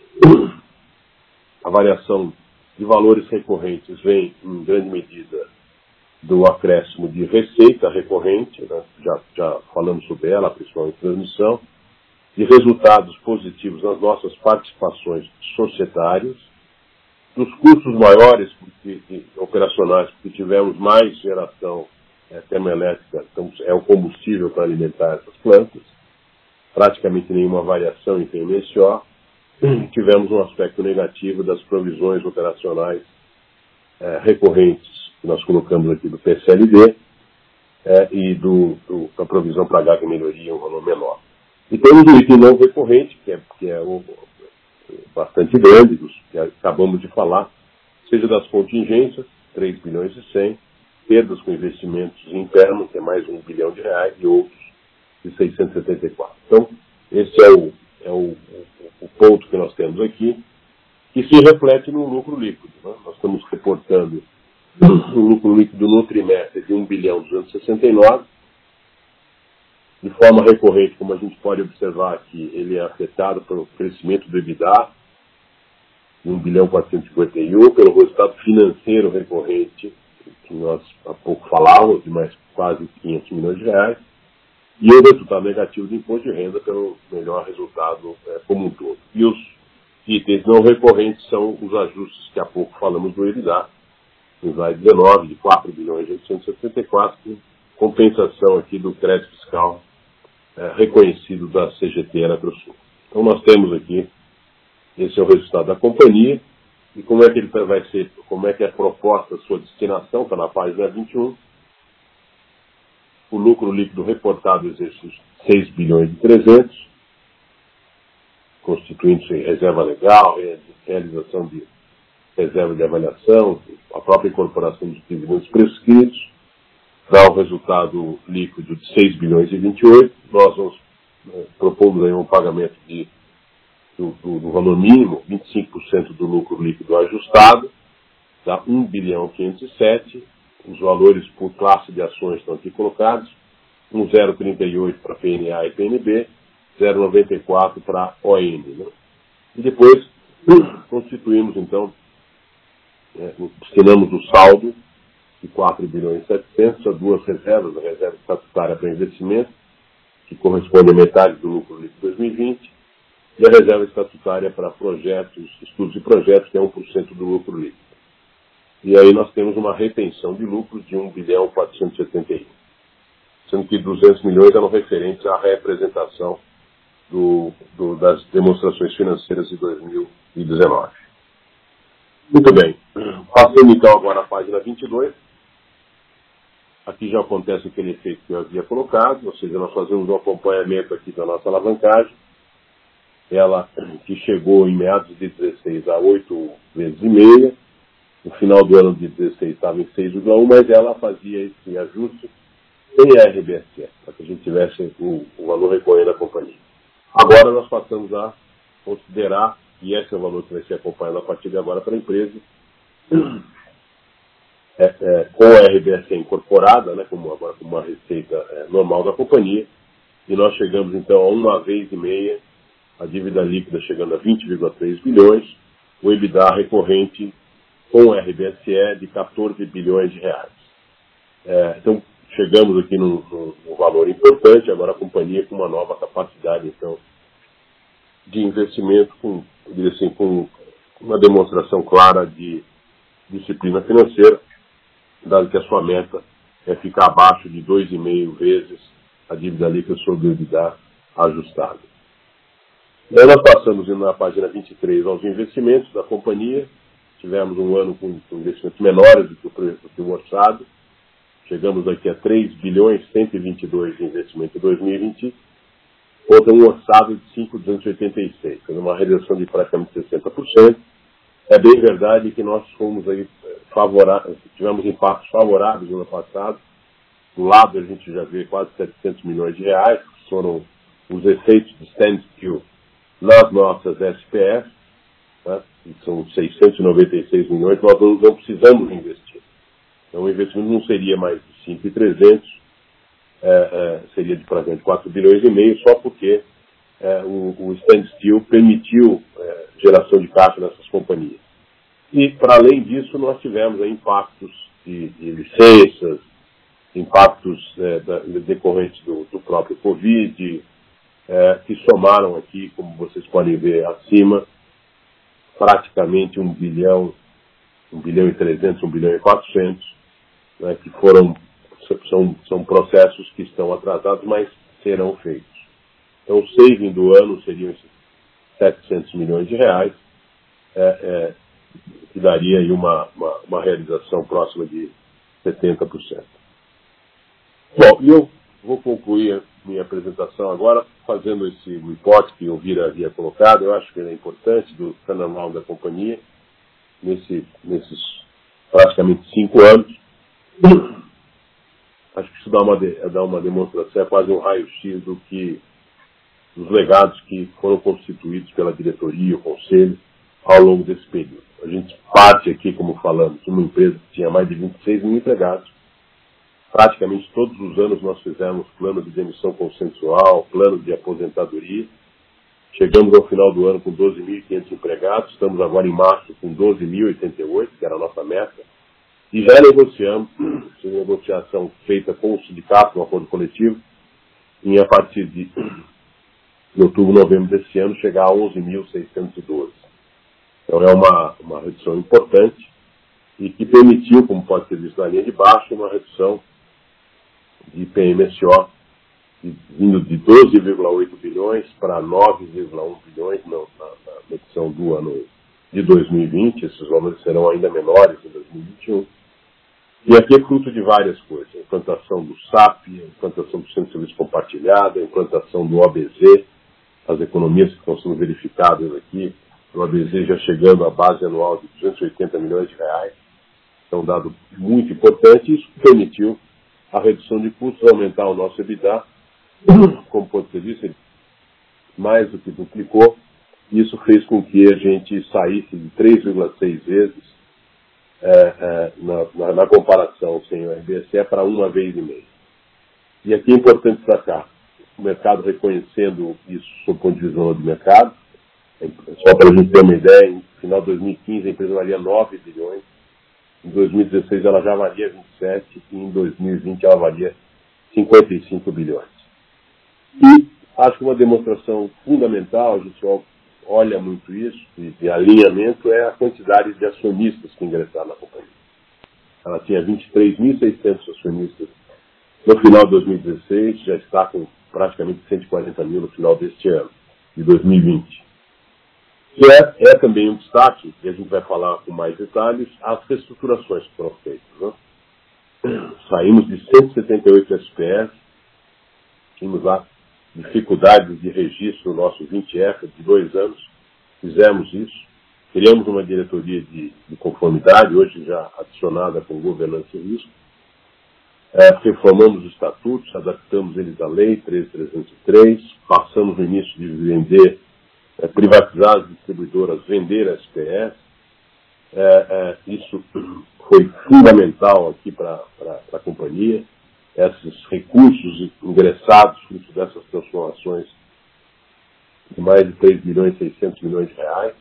A variação de valores recorrentes vem, em grande medida, do acréscimo de receita recorrente, né? já, já falamos sobre ela, principalmente em transmissão, de resultados positivos nas nossas participações societárias, dos custos maiores porque, operacionais, porque tivemos mais geração é, termoelétrica, então é o combustível para alimentar essas plantas, praticamente nenhuma variação em P M S O, tivemos um aspecto negativo das provisões operacionais é, recorrentes, que nós colocamos aqui do P C L D, é, e do, do, da provisão para H melhoria em um valor menor. E temos um item não recorrente, que é, que é o, bastante grande, dos que acabamos de falar, seja das contingências, três bilhões e cem, perdas com investimentos internos, que é mais um bilhão de reais, e outros de seiscentos e setenta e quatro. Então, esse é o, é o, o, o ponto que nós temos aqui, que se reflete no lucro líquido. Né? Nós estamos reportando um lucro líquido no trimestre de um bilhão duzentos e sessenta e nove. De forma recorrente, como a gente pode observar aqui, ele é afetado pelo crescimento do EBITDA, de um bilhão quatrocentos e cinquenta e um, pelo resultado financeiro recorrente, que nós há pouco falávamos, de mais quase quinhentos milhões de reais, e o resultado negativo de imposto de renda pelo melhor resultado é, como um todo. E os itens não recorrentes são os ajustes que há pouco falamos do EBITDA, no slide dezenove, de quatro bilhões e oitocentos e setenta e quatro, com compensação aqui do crédito fiscal é, reconhecido da C G T Eletrosul. Então nós temos aqui, esse é o resultado da companhia, e como é que ele vai ser, como é que é proposta a sua destinação, está na página vinte e um. O lucro líquido reportado exercício seis bilhões e trezentos, constituindo-se reserva legal, realização de reserva de avaliação, a própria incorporação dos dividendos prescritos, dá um resultado líquido de seis bilhões e vinte e oito. Nós vamos, né, propomos aí um pagamento de, do, do, do valor mínimo, vinte e cinco por cento do lucro líquido ajustado, dá um bilhão quinhentos e sete. Os valores por classe de ações estão aqui colocados, um zero vírgula trinta e oito para P N A e P N B, zero vírgula noventa e quatro para O N. Né? E depois constituímos, então, é, destinamos o saldo de quatro bilhões e setecentos a duas reservas, a reserva estatutária para investimento, que corresponde a metade do lucro líquido de dois mil e vinte, e a reserva estatutária para projetos, estudos e projetos, que é um por cento do lucro líquido. E aí nós temos uma retenção de lucros de um bilhão quatrocentos e setenta e um, sendo que duzentos milhões eram referentes à representação do, do, das demonstrações financeiras de dois mil e dezenove. Muito bem. Passando então agora à página vinte e dois. Aqui já acontece aquele efeito que eu havia colocado, ou seja, nós fazemos um acompanhamento aqui da nossa alavancagem, ela que chegou em meados de dezesseis a oito vezes e meia. No final do ano de dezesseis estava em seis vírgula um, mas ela fazia esse ajuste sem R B S E, para que a gente tivesse o, o valor recorrente da companhia. Agora nós passamos a considerar, e esse é o valor que vai ser acompanhado a partir de agora para a empresa, é, é, com a R B S E incorporada, né, como agora como uma receita é, normal da companhia, e nós chegamos então a uma vez e meia, a dívida líquida chegando a vinte vírgula três bilhões, o EBITDA recorrente com R B S E de quatorze bilhões de reais. É, então, chegamos aqui num, num, num valor importante, agora a companhia com uma nova capacidade, então, de investimento, com, eu diria assim, com uma demonstração clara de disciplina financeira, dado que a sua meta é ficar abaixo de dois vírgula cinco vezes a dívida líquida sobre o EBITDA ajustado. Daí nós passamos na página vinte e três aos investimentos da companhia. Tivemos um ano com investimentos menores do que o, do que o orçado. Chegamos aqui a três bilhões cento e vinte e dois de investimento em dois mil e vinte, contra um orçado de cinco mil duzentos e oitenta e seis, uma redução de praticamente sessenta por cento. É bem verdade que nós fomos aí favoráveis, tivemos impactos favoráveis no ano passado. Do lado a gente já vê quase setecentos milhões de reais, que foram os efeitos de standstill nas nossas S P F, né? São seiscentos e noventa e seis milhões, nós não, não precisamos investir. Então o investimento não seria mais de cinco mil e trezentos, é, é, seria de praticamente quatro bilhões e meio, só porque é, o, o standstill permitiu é, geração de caixa nessas companhias. E, para além disso, nós tivemos aí, impactos de, de licenças, impactos é, da, decorrentes do, do próprio Covid, é, que somaram aqui, como vocês podem ver acima, praticamente um bilhão, um bilhão e trezentos, um bilhão e quatrocentos, né, que foram, são, são processos que estão atrasados, mas serão feitos. Então, o saving do ano seriam esses setecentos milhões de reais, é, é, que daria aí uma, uma, uma realização próxima de setenta por cento. Bom, e eu vou concluir minha apresentação agora fazendo esse report que o Vira havia colocado. Eu acho que ele é importante, do turnaround da companhia, nesse, nesses praticamente cinco anos. Acho que isso dá uma, de, dá uma demonstração, é quase um raio-x do que, dos legados que foram constituídos pela diretoria e o conselho ao longo desse período. A gente parte aqui, como falamos, de uma empresa que tinha mais de vinte e seis mil empregados. Praticamente todos os anos nós fizemos plano de demissão consensual, plano de aposentadoria. Chegamos ao final do ano com doze mil e quinhentos empregados, estamos agora em março com doze mil e oitenta e oito, que era a nossa meta. E já negociamos, essa negociação feita com o sindicato, no acordo coletivo, em a partir de, de outubro, novembro desse ano, chegar a onze mil seiscentos e doze. Então é uma, uma redução importante e que permitiu, como pode ser visto na linha de baixo, uma redução de P M S O vindo de doze vírgula oito bilhões para nove vírgula um bilhões na, na, na medição do ano de dois mil e vinte. Esses valores serão ainda menores em dois mil e vinte e um. E aqui é fruto de várias coisas. A implantação do S A P, a implantação do Centro de Serviço Compartilhado, a implantação do O B Z, as economias que estão sendo verificadas aqui, o O B Z já chegando à base anual de duzentos e oitenta milhões de reais. É um dado muito importante. Isso permitiu a redução de custos, aumentar o nosso EBITDA, como pode ser visto, mais do que duplicou. Isso fez com que a gente saísse de três vírgula seis vezes é, é, na, na, na comparação sem o R B S E para uma vez e meia. E aqui é importante destacar, o mercado reconhecendo isso sob o ponto de vista do mercado. Só para a gente ter uma ideia, no final de dois mil e quinze a empresa valia nove bilhões, em dois mil e dezesseis ela já valia vinte e sete e em dois mil e vinte ela valia cinquenta e cinco bilhões. E acho que uma demonstração fundamental, a gente olha muito isso, de, de alinhamento, é a quantidade de acionistas que ingressaram na companhia. Ela tinha vinte e três mil e seiscentos acionistas no final de dois mil e dezesseis, já está com praticamente cento e quarenta mil no final deste ano, de dois mil e vinte. E é, é também um destaque, e a gente vai falar com mais detalhes, as reestruturações que foram feitas. Né? Saímos de cento e setenta e oito S P S, tínhamos lá dificuldades de registro no nosso vinte F de dois anos, fizemos isso, criamos uma diretoria de, de conformidade, hoje já adicionada com governança e risco, é, reformamos os estatutos, adaptamos eles à lei treze mil trezentos e três, passamos no início de vender, é, privatizar as distribuidoras, vender a S P S. É, é, isso foi fundamental aqui para a companhia. Esses recursos ingressados, fruto dessas transformações, de mais de três bilhões e seiscentos milhões de reais.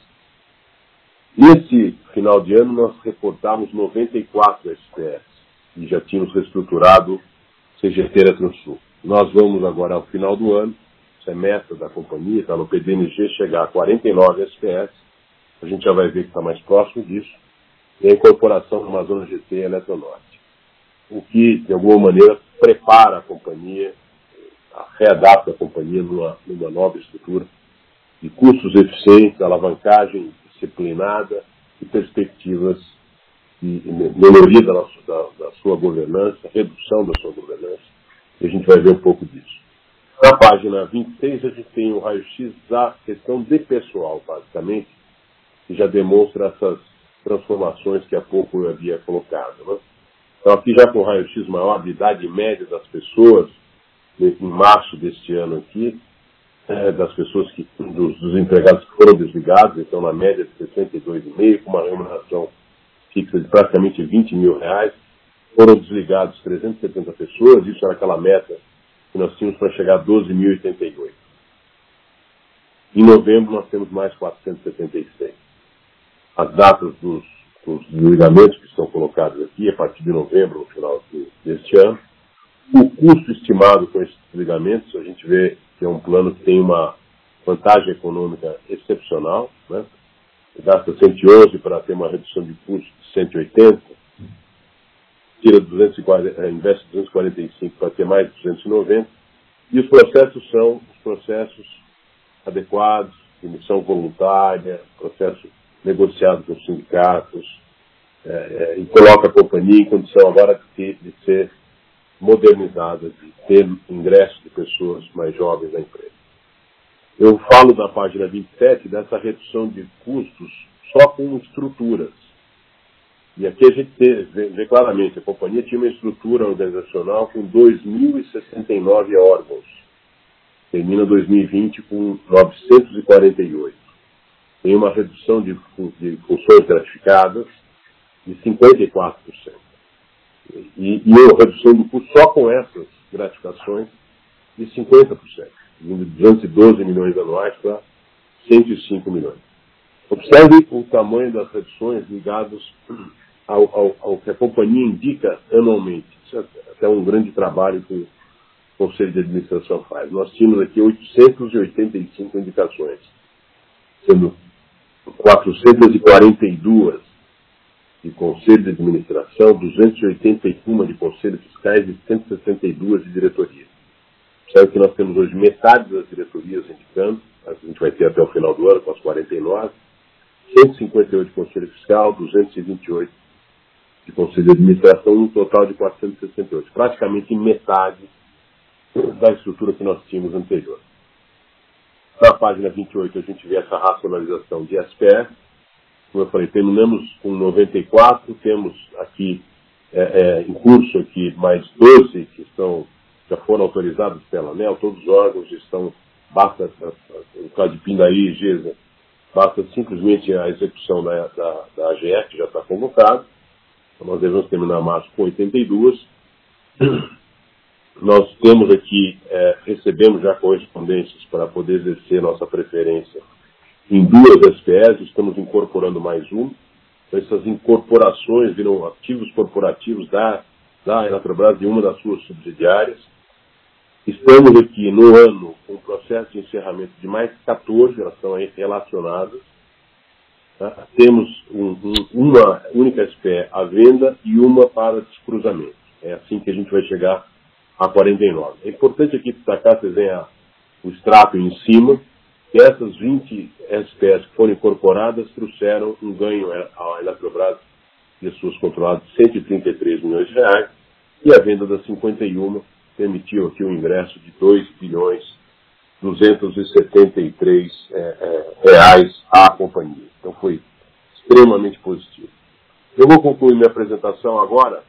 Nesse final de ano, nós reportamos noventa e quatro S P S e já tínhamos reestruturado C G T Eletrosul. Nós vamos agora, ao final do ano, isso é meta da companhia, está no P D N G, chegar a quarenta e nove S P S. A gente já vai ver que está mais próximo disso. E a incorporação do Amazonas G T e Eletronorte. O que, de alguma maneira, prepara a companhia, readapta a companhia numa, numa nova estrutura de custos eficientes, alavancagem disciplinada e perspectivas de melhoria da, nossa, da, da sua governança, redução da sua governança, e a gente vai ver um pouco disso. Na página vinte e seis, a gente tem um raio-x da questão de pessoal, basicamente, que já demonstra essas transformações que há pouco eu havia colocado. Né? Então, aqui já com raio-x maior, de idade média das pessoas, em março deste ano aqui, é, das pessoas, que, dos, dos empregados que foram desligados, então na média de sessenta e dois vírgula cinco, com uma remuneração fixa de praticamente vinte mil reais, foram desligados trezentas e setenta pessoas, isso era aquela meta que nós tínhamos para chegar a doze mil e oitenta e oito. Em novembro nós temos mais quatrocentos e setenta e seis. As datas dos, dos desligamentos que estão colocados aqui, a partir de novembro, no final deste ano. O custo estimado com esses desligamentos, a gente vê que é um plano que tem uma vantagem econômica excepcional, né? Gasta cento e onze para ter uma redução de custo de cento e oitenta, tira duzentos e quarenta, investe duzentos e quarenta e cinco para ter mais duzentos e noventa, e os processos são os processos adequados, demissão voluntária, processo negociado com os sindicatos, é, é, e coloca a companhia em condição agora de, de ser modernizada, de ter ingresso de pessoas mais jovens na empresa. Eu falo na página vinte e sete dessa redução de custos só com estruturas. E aqui a gente vê, vê claramente, a companhia tinha uma estrutura organizacional com dois mil e sessenta e nove órgãos. Termina dois mil e vinte com novecentos e quarenta e oito. Tem uma redução de, de funções gratificadas de cinquenta e quatro por cento. E, e uma redução do custo só com essas gratificações de cinquenta por cento, vindo de duzentos e doze milhões anuais para cento e cinco milhões. Observe o tamanho das reduções ligadas ao, ao, ao que a companhia indica anualmente. Isso é até um grande trabalho que o Conselho de Administração faz. Nós tínhamos aqui oitocentas e oitenta e cinco indicações, sendo quatrocentas e quarenta e duas de Conselho de Administração, duzentas e oitenta e uma de Conselhos Fiscais e cento e sessenta e duas de diretoria. Sabe que nós temos hoje metade das diretorias indicando, a gente vai ter até o final do ano com as quarenta e nove, cento e cinquenta e oito de Conselho Fiscal, duzentos e vinte e oito de Conselho de Administração, um total de quatrocentos e sessenta e oito, praticamente metade da estrutura que nós tínhamos anterior. Na página vinte e oito a gente vê essa racionalização de S P F. Como eu falei, terminamos com noventa e quatro, temos aqui é, é, em curso aqui mais doze que estão, já foram autorizados pela ANEEL, todos os órgãos estão, basta, no caso de Pindaí e Gesa, basta simplesmente a execução da, da, da A G F, que já está convocada. Então nós devemos terminar março com oitenta e dois. Nós temos aqui, é, recebemos já correspondências para poder exercer nossa preferência em duas S P Es, estamos incorporando mais uma. Então, essas incorporações viram ativos corporativos da, da Eletrobras de uma das suas subsidiárias. Estamos aqui no ano com um processo de encerramento de mais quatorze, elas estão aí relacionadas. Tá? Temos um, um, uma única S P E à venda e uma para descruzamento. É assim que a gente vai chegar a quarenta e nove. É importante aqui destacar, vocês veem a, o extrato em cima, que essas vinte S P Es que foram incorporadas trouxeram um ganho à Eletrobras de suas controladas de cento e trinta e três milhões de reais, e a venda das cinquenta e uma permitiu aqui um ingresso de dois bilhões duzentos e setenta e três é, é, reais à companhia. Então foi extremamente positivo. Eu vou concluir minha apresentação agora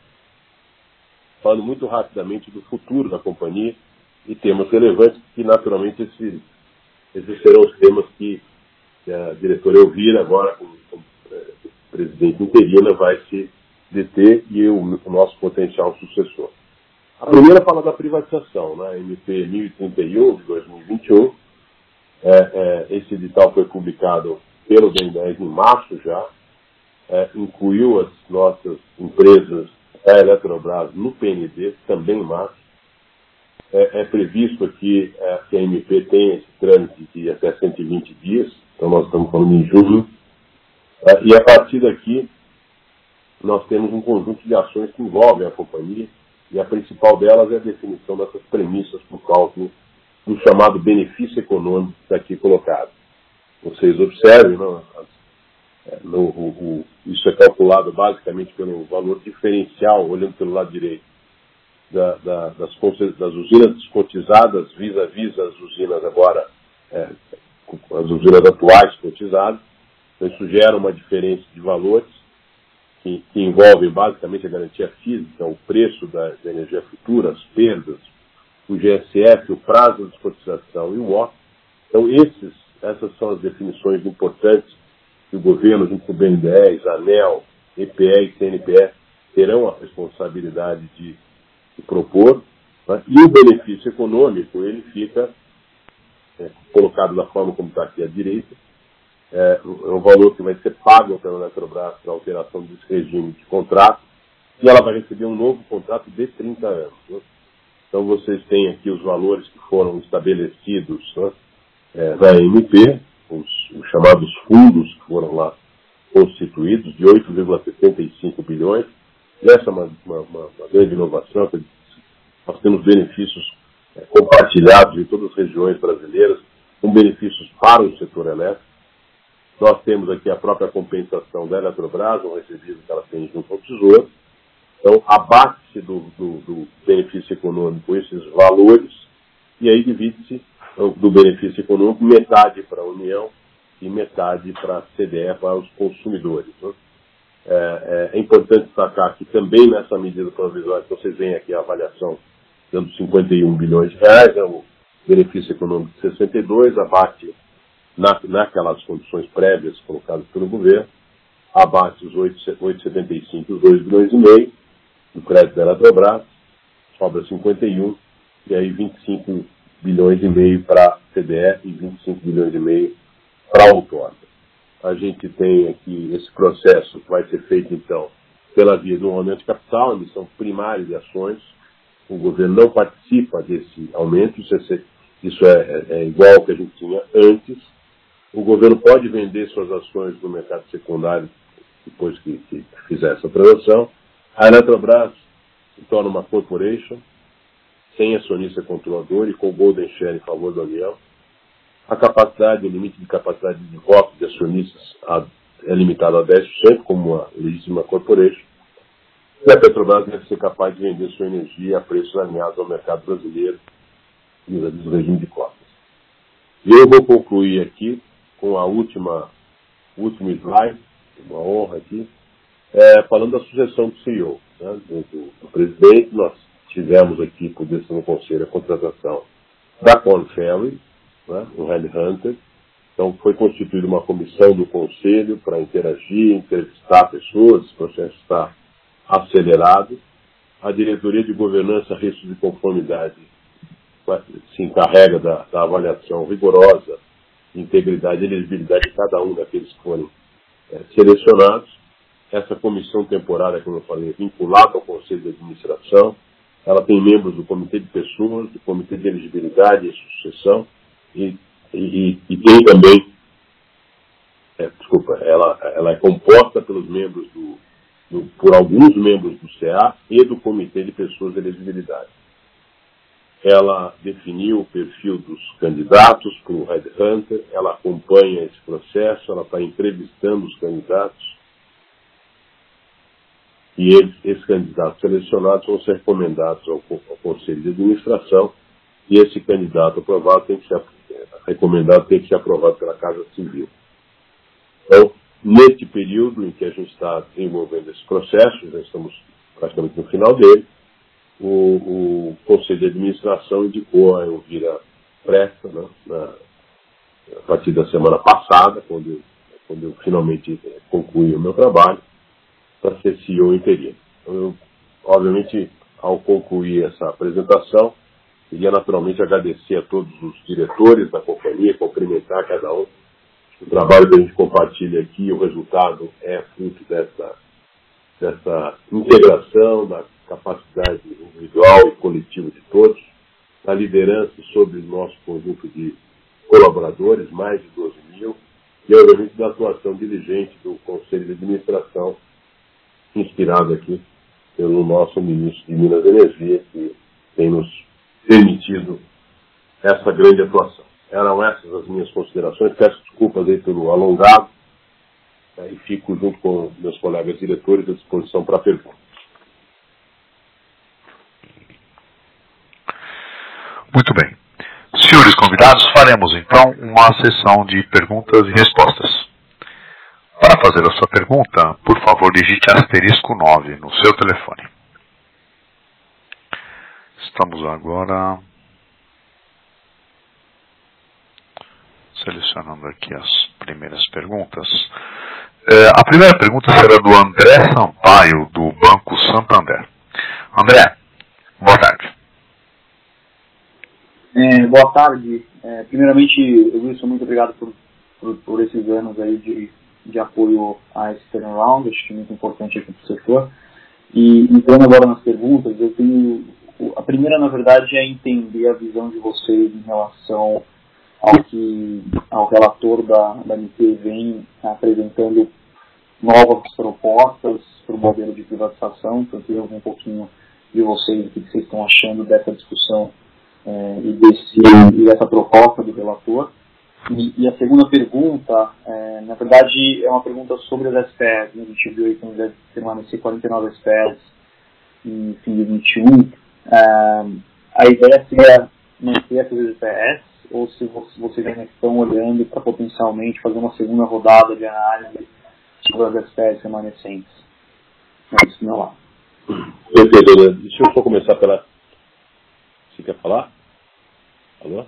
falando muito rapidamente do futuro da companhia e temas relevantes que naturalmente esses, esses serão os temas que a diretora Elvira, agora como, como é, presidente interina, vai se deter e o, o nosso potencial sucessor. A primeira fala da privatização, né? M P mil e trinta e um de dois mil e vinte e um. É, é, esse edital foi publicado pelo B N dez em março já. É, incluiu as nossas empresas da Eletrobras no P N D, também em março. É, é previsto aqui é, que a M P tenha esse trâmite de até cento e vinte dias, então nós estamos falando em julho. É, e a partir daqui, nós temos um conjunto de ações que envolvem a companhia, e a principal delas é a definição dessas premissas para o cálculo do chamado benefício econômico que está aqui colocado. Vocês observem, não, no, o, o, isso é calculado basicamente pelo valor diferencial, olhando pelo lado direito, da, da, das, das usinas descotizadas vis-à-vis as usinas agora, é, as usinas atuais cotizadas. Então isso gera uma diferença de valores que, que envolvem basicamente a garantia física, o preço da, da energia futura, as perdas, o G S F, o prazo de descotização e o O. Então, esses, essas são as definições importantes que o governo, junto com o B N D E S, ANEEL, E P E e C N P E, terão a responsabilidade de, de propor, né? E o benefício econômico, ele fica é, colocado da forma como está aqui à direita, é, é um valor que vai ser pago pela Eletrobras para a alteração desse regime de contrato, e ela vai receber um novo contrato de trinta anos. Né? Então, vocês têm aqui os valores que foram estabelecidos, né, é, na M P, os, os chamados fundos que foram lá constituídos, de oito vírgula setenta e cinco bilhões. E essa é uma, uma, uma grande inovação, que nós temos benefícios é, compartilhados em todas as regiões brasileiras, com benefícios para o setor elétrico. Nós temos aqui a própria compensação da Eletrobras, um recebido que ela tem junto ao Tesouro. Então, abate-se do, do, do benefício econômico esses valores, e aí divide-se do benefício econômico metade para a União e metade para a C D E, para os consumidores. Né? É, é importante destacar que também nessa medida provisória, que vocês veem aqui a avaliação dando cinquenta e um bilhões de reais, é o benefício econômico de sessenta e dois, abate na, naquelas condições prévias colocadas pelo governo, abate os oito vírgula setenta e cinco, os dois bilhões e meio do crédito da Eletrobras, sobra cinquenta e um, e aí vinte e cinco bilhões e meio para a C D E e vinte e cinco bilhões e meio para a outorga. A gente tem aqui esse processo que vai ser feito, então, pela via do aumento de capital, emissão primária de ações. O governo não participa desse aumento, isso é, isso é, é igual ao que a gente tinha antes. O governo pode vender suas ações no mercado secundário depois que, que fizer essa transação. A Eletrobras se torna uma corporation, sem acionista controlador e com golden share em favor da União. A capacidade, o limite de capacidade de voto de acionistas é limitado a dez por cento, como uma legítima corporation. E a Petrobras deve ser capaz de vender sua energia a preços alinhados ao mercado brasileiro e do regime de cotas. E eu vou concluir aqui com a última, último slide, uma honra aqui, é, falando da sucessão do C E O, né, do, do presidente. Nós tivemos aqui, por decisão do Conselho, a contratação da Korn Ferry, né, um headhunter. Então, foi constituída uma comissão do Conselho para interagir, entrevistar pessoas. Esse processo está acelerado. A Diretoria de Governança, Riscos e Conformidade se encarrega da, da avaliação rigorosa, integridade e elegibilidade de cada um daqueles que forem é, selecionados. Essa comissão temporária, como eu falei, é vinculada ao Conselho de Administração. Ela tem membros do Comitê de Pessoas, do Comitê de Elegibilidade e Sucessão, e, e, e tem também, é, desculpa, ela, ela é composta pelos membros do, do, por alguns membros do C A e do Comitê de Pessoas de Elegibilidade. Ela definiu o perfil dos candidatos para o headhunter, ela acompanha esse processo, ela está entrevistando os candidatos, e eles, esses candidatos selecionados vão ser recomendados ao, ao Conselho de Administração, e esse candidato aprovado tem que ser recomendado, tem que ser aprovado pela Casa Civil. Então, neste período em que a gente está desenvolvendo esse processo, já estamos praticamente no final dele, o, o Conselho de Administração indicou a Elvira Presta, né, na, a partir da semana passada, quando eu, quando eu finalmente concluí o meu trabalho, para ser C E O interino. Então, eu, obviamente, ao concluir essa apresentação, queria naturalmente agradecer a todos os diretores da companhia, cumprimentar cada um. O trabalho que a gente compartilha aqui, o resultado é fruto dessa, dessa integração, da capacidade individual e coletiva de todos, da liderança sobre o nosso conjunto de colaboradores, mais de doze mil, e, obviamente, da atuação diligente do Conselho de Administração, inspirado aqui pelo nosso ministro de Minas e Energia, que tem nos permitido essa grande atuação. Eram essas as minhas considerações. Peço desculpas aí pelo alongado, né, e fico junto com meus colegas diretores à disposição para perguntas. Muito bem. Senhores convidados, faremos então uma sessão de perguntas e respostas. Para fazer a sua pergunta, por favor, digite asterisco nove no seu telefone. Estamos agora selecionando aqui as primeiras perguntas. É, a primeira pergunta será do André Sampaio, do Banco Santander. André, boa tarde. É, boa tarde. É, primeiramente, Wilson, muito obrigado por, por, por esses anos aí de, de apoio a esse turnaround, acho que é muito importante aqui para o setor. E entrando agora nas perguntas, eu tenho... A primeira, na verdade, é entender a visão de vocês em relação ao que ao relator da, da M T vem apresentando novas propostas para o modelo de privatização. Então, eu queria ouvir um pouquinho de vocês, o que vocês estão achando dessa discussão é, e, desse, e dessa proposta do relator. E, e a segunda pergunta, é, na verdade, é uma pergunta sobre as S P S. A gente viu aí que deve permanecer quarenta e nove S P S em fim de vinte e um. É, a ideia seria manter essas S P S, ou se vocês ainda estão olhando para potencialmente fazer uma segunda rodada de análise sobre as S P S remanescentes. É isso, não lá. Perfeito, deixa eu só começar pela... Você quer falar? Alô?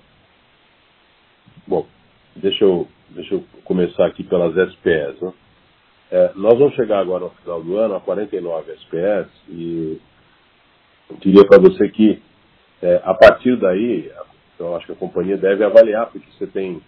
Bom, deixa eu, deixa eu começar aqui pelas S P S. Né? É, nós vamos chegar agora no final do ano a quarenta e nove S P S e eu diria para você que é, a partir daí, eu acho que a companhia deve avaliar, porque você tem,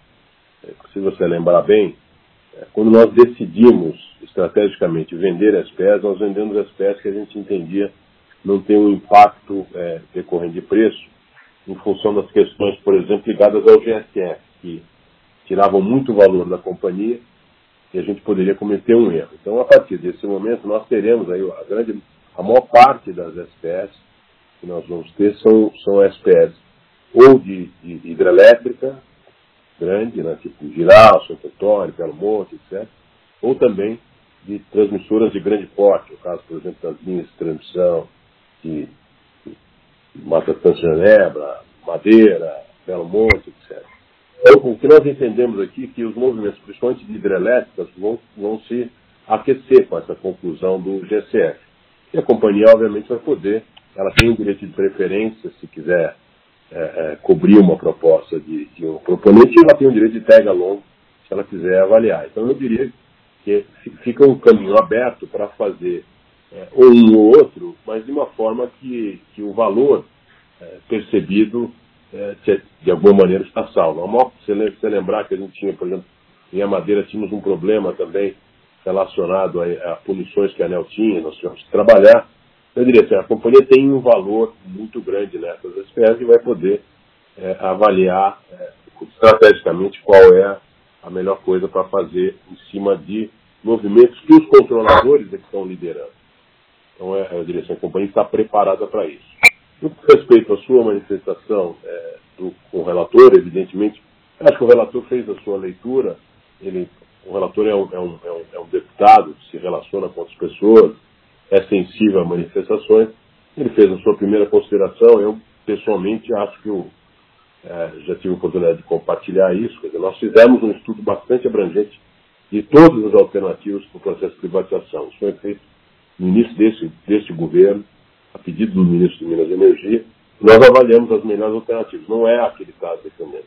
se você lembrar bem, é, quando nós decidimos estrategicamente vender S P S, nós vendemos S P S que a gente entendia não ter um impacto é, decorrente de preço, em função das questões, por exemplo, ligadas ao G S F, que tiravam muito valor da companhia e a gente poderia cometer um erro. Então, a partir desse momento, nós teremos aí a grande, a maior parte das S P S que nós vamos ter são, são S P S ou de, de hidrelétrica grande, né, tipo Giral, Santo Antônio, Belo Monte, etcétera, ou também de transmissoras de grande porte, no caso, por exemplo, das linhas de transmissão de, de Mata Santa Genebra, Madeira, Belo Monte, etcétera. Então, o que nós entendemos aqui é que os movimentos, principalmente de hidrelétricas, vão, vão se aquecer com essa conclusão do G S F. E a companhia, obviamente, vai poder, ela tem o direito de preferência, se quiser é, é, cobrir uma proposta de, de um proponente, e ela tem o direito de tag along, se ela quiser avaliar. Então, eu diria que fica um caminho aberto para fazer é, ou um ou outro, mas de uma forma que, que o valor é, percebido é, de alguma maneira está salvo. Se você lembrar que a gente tinha, por exemplo, em Amadeira tínhamos um problema também relacionado a, a punições que a ANEEL tinha, nós tínhamos que trabalhar. Eu diria assim, a companhia tem um valor muito grande nessas S P S e vai poder é, avaliar é, estrategicamente qual é a melhor coisa para fazer em cima de movimentos que os controladores é que estão liderando. Então, é, eu diria assim, a companhia está preparada para isso. No que respeito à sua manifestação é, do, com o relator, evidentemente, acho que o relator fez a sua leitura, ele, o relator é um, é, um, é, um, é um deputado que se relaciona com as pessoas, é sensível a manifestações, ele fez a sua primeira consideração, eu pessoalmente acho que eu é, já tive a oportunidade de compartilhar isso, quer dizer, nós fizemos um estudo bastante abrangente de todas as alternativas para o processo de privatização. Isso foi feito no início desse, desse governo, a pedido do ministro de Minas e Energia, nós avaliamos as melhores alternativas. Não é a que ele está defendendo.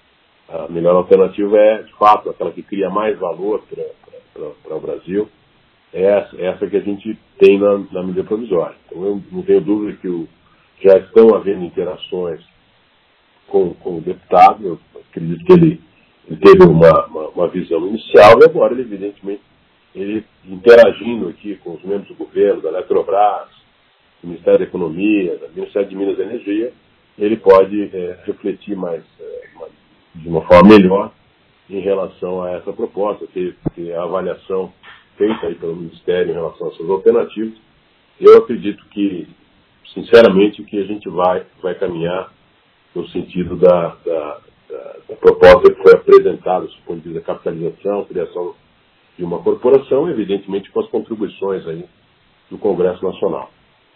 A melhor alternativa é, de fato, aquela que cria mais valor para o Brasil, é essa, essa que a gente tem na, na medida provisória. Então, eu não tenho dúvida que o, já estão havendo interações com, com o deputado, eu acredito que ele, ele teve uma, uma, uma visão inicial, e agora, ele, evidentemente, ele interagindo aqui com os membros do governo, da Eletrobras, do Ministério da Economia, do Ministério de Minas e Energia, ele pode é, refletir mais, é, de uma forma melhor em relação a essa proposta, ter, ter a avaliação feita aí pelo Ministério em relação a essas alternativas. Eu acredito que, sinceramente, que a gente vai, vai caminhar no sentido da, da, da, da proposta que foi apresentada, do ponto de vista da capitalização, criação de uma corporação, evidentemente com as contribuições aí do Congresso Nacional.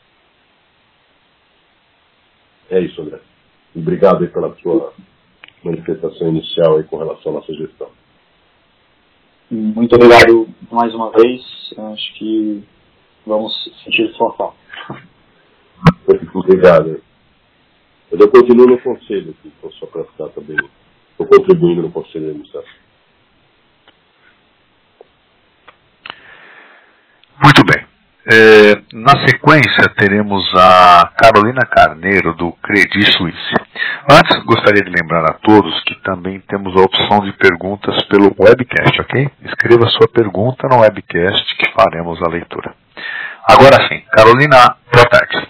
É isso, André. Obrigado aí pela sua manifestação inicial aí com relação à nossa gestão. Muito obrigado mais uma vez. Acho que vamos sentir sua falta. Obrigado. Mas eu continuo no conselho aqui, só para ficar também estou contribuindo no Conselho de Administração. Muito bem. É, na sequência, teremos a Carolina Carneiro, do Credit Suisse. Antes, gostaria de lembrar a todos que também temos a opção de perguntas pelo webcast, ok? Escreva sua pergunta no webcast que faremos a leitura. Agora sim, Carolina, boa tarde.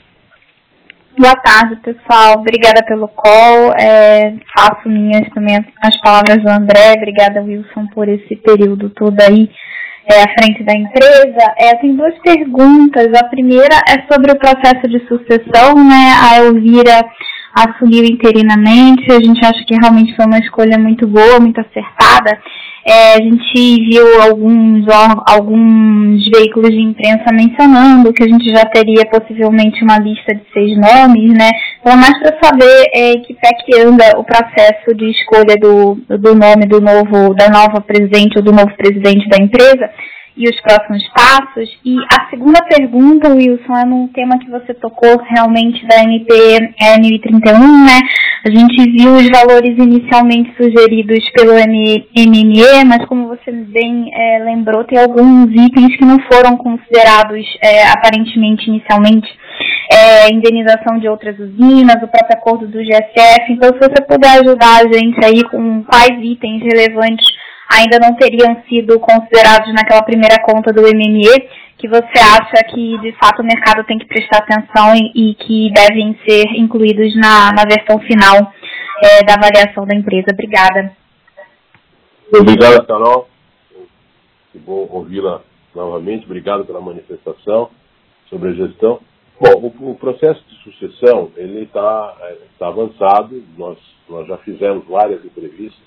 Boa tarde, pessoal. Obrigada pelo call. É, faço minhas também as palavras do André. Obrigada, Wilson, por esse período todo aí é, à frente da empresa. É, tem duas perguntas. A primeira é sobre o processo de sucessão, né? A Elvira assumiu interinamente. A gente acha que realmente foi uma escolha muito boa, muito acertada. É, a gente viu alguns, alguns veículos de imprensa mencionando que a gente já teria possivelmente uma lista de seis nomes, né? Então, mais para saber é, que pé que anda o processo de escolha do, do nome do novo, da nova presidente ou do novo presidente da empresa e os próximos passos. E a segunda pergunta, Wilson, é num tema que você tocou realmente da M P N trinta e um, né? A gente viu os valores inicialmente sugeridos pelo M M E, mas como você bem é, lembrou, tem alguns itens que não foram considerados é, aparentemente inicialmente. É, indenização de outras usinas, o próprio acordo do G S F. Então, se você puder ajudar a gente aí com quais itens relevantes ainda não teriam sido considerados naquela primeira conta do M M E, que você acha que, de fato, o mercado tem que prestar atenção e, e que devem ser incluídos na, na versão final é, da avaliação da empresa. Obrigada. Obrigado, Carol. Que bom ouvi-la novamente. Obrigado pela manifestação sobre a gestão. Bom, o, o processo de sucessão ele está tá avançado. Nós, nós já fizemos várias entrevistas.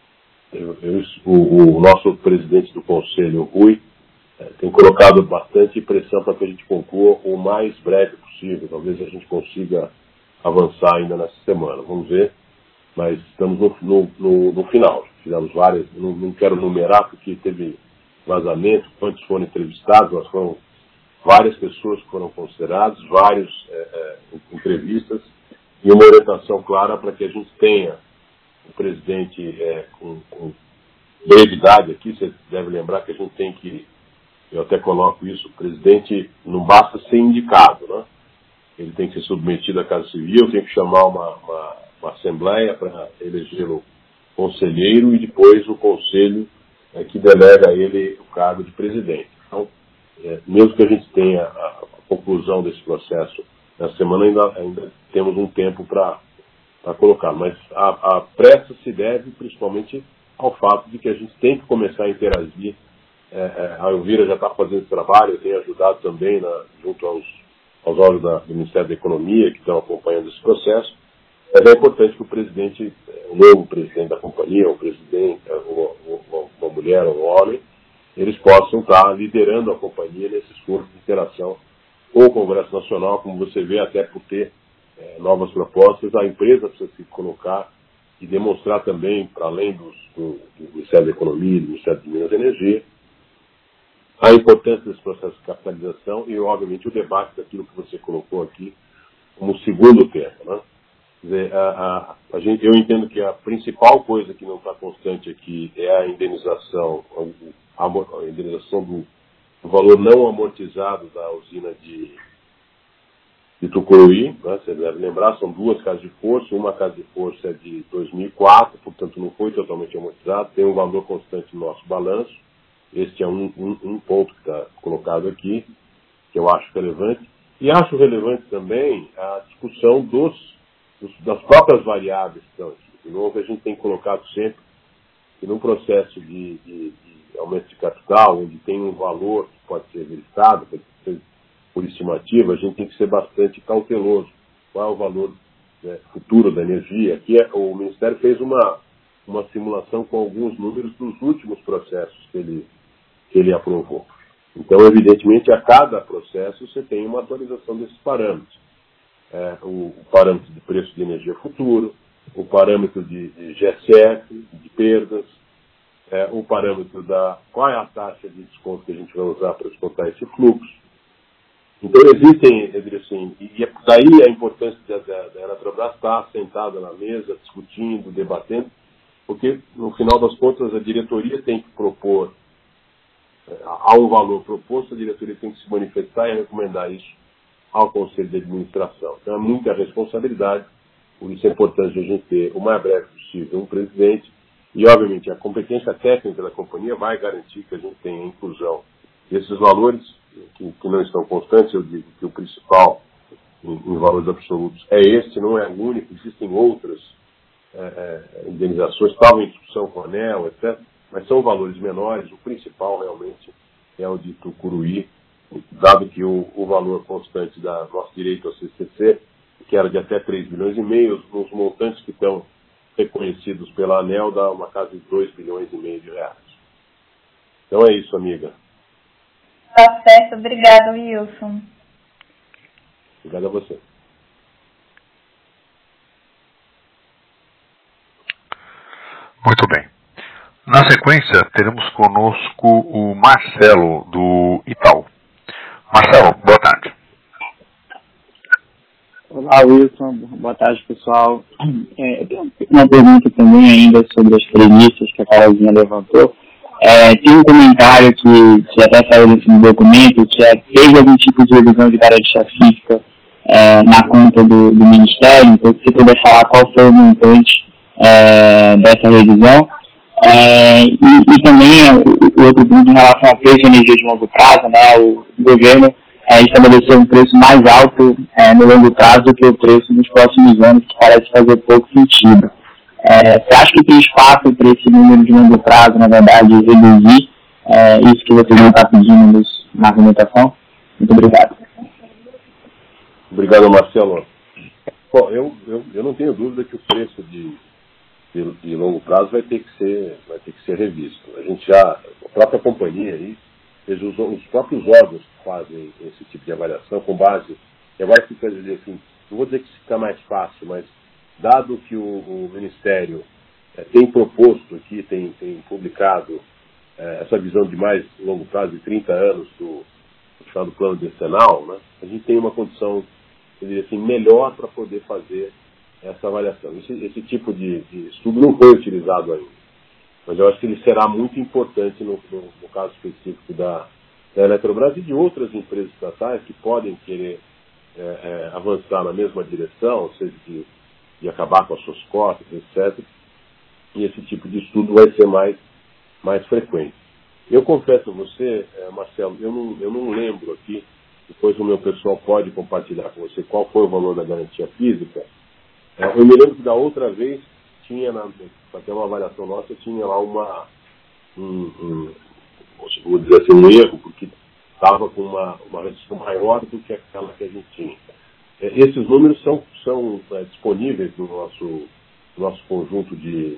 Eu, eu, o, o nosso presidente do Conselho, Rui, é, tem colocado bastante pressão para que a gente conclua o mais breve possível. Talvez a gente consiga avançar ainda nessa semana. Vamos ver. Mas estamos no, no, no, no final. Fizemos várias, não, não quero numerar porque teve vazamento, quantos foram entrevistados, mas foram várias pessoas que foram consideradas, várias é, é, entrevistas e uma orientação clara para que a gente tenha o presidente é, com, com brevidade aqui. Você deve lembrar que a gente tem que, eu até coloco isso, o presidente não basta ser indicado, né? Ele tem que ser submetido à Casa Civil, tem que chamar uma, uma, uma assembleia para elegê-lo conselheiro e depois o conselho é, que delega a ele o cargo de presidente. Então, é, mesmo que a gente tenha a, a conclusão desse processo na semana, ainda, ainda temos um tempo para para colocar, mas a, a pressa se deve principalmente ao fato de que a gente tem que começar a interagir. É, é, a Elvira já está fazendo esse trabalho, eu tenho ajudado também na, junto aos, aos órgãos da, do Ministério da Economia que estão acompanhando esse processo. Mas é importante que o presidente, o novo presidente da companhia, o presidente, uma mulher ou um homem, eles possam estar liderando a companhia nesse esforço de interação com o Congresso Nacional, como você vê, até por ter É, novas propostas, a empresa precisa se colocar e demonstrar também, para além dos, do, do Ministério da Economia e do Ministério de Minas e Energia, a importância desse processo de capitalização e, obviamente, o debate daquilo que você colocou aqui como segundo tema. Né? Quer dizer, a, a, a gente, eu entendo que a principal coisa que não está constante aqui é a indenização, a, a indenização do, do valor não amortizado da usina de de Tucuruí, né? Você deve lembrar, são duas casas de força, uma casa de força é de dois mil e quatro, portanto não foi totalmente amortizado, tem um valor constante no nosso balanço, este é um, um, um ponto que está colocado aqui, que eu acho relevante, e acho relevante também a discussão dos, dos, das próprias variáveis que estão aqui. De novo, a gente tem colocado sempre que num processo de, de, de aumento de capital, onde tem um valor que pode ser verificado, pode ser por estimativa, a gente tem que ser bastante cauteloso. Qual é o valor, né, futuro da energia? Aqui é, o Ministério fez uma, uma simulação com alguns números dos últimos processos que ele, que ele aprovou. Então, evidentemente, a cada processo você tem uma atualização desses parâmetros. É, o, o parâmetro de preço de energia futuro, o parâmetro de, de G S F, de perdas, é, o parâmetro da qual é a taxa de desconto que a gente vai usar para descontar esse fluxo. Então, existem, eu diria assim, e daí a importância da, da, da Eletrobras estar sentada na mesa, discutindo, debatendo, porque, no final das contas, a diretoria tem que propor, há um valor proposto, a diretoria tem que se manifestar e recomendar isso ao Conselho de Administração. Então, é muita responsabilidade, por isso é importante a gente ter o mais breve possível um presidente e, obviamente, a competência técnica da companhia vai garantir que a gente tenha a inclusão desses valores, que, que não estão constantes. Eu digo que o principal, em, em valores absolutos, é esse, não é o único, existem outras é, é, indenizações, estavam em discussão com a ANEEL, etcétera, mas são valores menores. O principal, realmente, é o de Tucuruí, dado que o, o valor constante da nosso direito ao C C C, que era de até três bilhões e meio, os montantes que estão reconhecidos pela ANEEL dá uma casa de dois bilhões e meio de reais. Então é isso, amiga. Tá certo, obrigado, Wilson. Obrigado a você. Muito bem. Na sequência, teremos conosco o Marcelo, do Itaú. Marcelo, boa tarde. Olá, Wilson. Boa tarde, pessoal. É, eu tenho uma pergunta também ainda sobre as premissas que a Carolzinha levantou. É, tem um comentário que, que até saiu nesse documento, que é, teve algum tipo de revisão de garantia física é, na conta do, do Ministério. Então, se você puder falar qual foi o montante é, dessa revisão. É, e, e também o, o outro ponto em relação ao preço de energia de longo prazo, né, o governo é, estabeleceu um preço mais alto é, no longo prazo do que o preço nos próximos anos, que parece fazer pouco sentido. É, você acha que tem espaço para esse número de longo prazo, na verdade, reduzir é, isso que você não está pedindo nos, na argumentação? Muito obrigado. Obrigado, Marcelo. Bom, eu, eu, eu não tenho dúvida que o preço de, de, de longo prazo vai ter, que ser, vai ter que ser revisto. A gente já, a própria companhia aí, eles usam, os próprios órgãos que fazem esse tipo de avaliação com base, e agora fica dizer assim, não vou dizer que fica mais fácil, mas dado que o, o Ministério é, tem proposto aqui, tem, tem publicado é, essa visão de mais longo prazo de trinta anos do, do chamado plano decenal, né, a gente tem uma condição, eu diria assim, melhor para poder fazer essa avaliação. Esse, esse tipo de, de estudo não foi utilizado ainda, mas eu acho que ele será muito importante no, no, no caso específico da, da Eletrobras e de outras empresas estatais que podem querer é, é, avançar na mesma direção, ou seja, de de acabar com as suas cotas, etcétera. E esse tipo de estudo vai ser mais, mais frequente. Eu confesso a você, Marcelo, eu não, eu não lembro aqui, depois o meu pessoal pode compartilhar com você qual foi o valor da garantia física. Eu me lembro que da outra vez, tinha, para ter uma avaliação nossa, tinha lá uma, um, um, vou dizer assim, um erro, porque estava com uma, uma restrição maior do que aquela que a gente tinha. Esses números são, são é, disponíveis no nosso, no nosso conjunto de,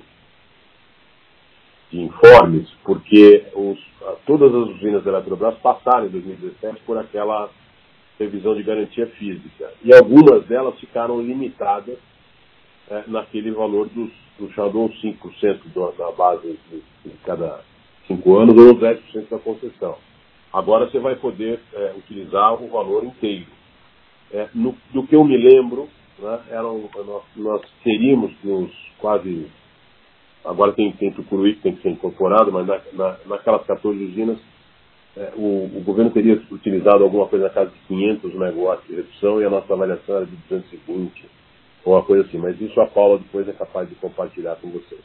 de informes, porque os, todas as usinas da Eletrobras passaram em dois mil e dezessete por aquela revisão de garantia física. E algumas delas ficaram limitadas é, naquele valor dos, do chamado cinco por cento da base de, de cada cinco anos ou dez por cento da concessão. Agora você vai poder é, utilizar o valor inteiro. É, no, do que eu me lembro, né, eram, nós, nós teríamos nos quase, agora tem, tem Tucuruí que tem que ser incorporado, mas na, na, naquelas quatorze usinas, é, o, o governo teria utilizado alguma coisa na casa de quinhentos megawatts de redução e a nossa avaliação era de duzentos e vinte, ou uma coisa assim, mas isso a Paula depois é capaz de compartilhar com vocês.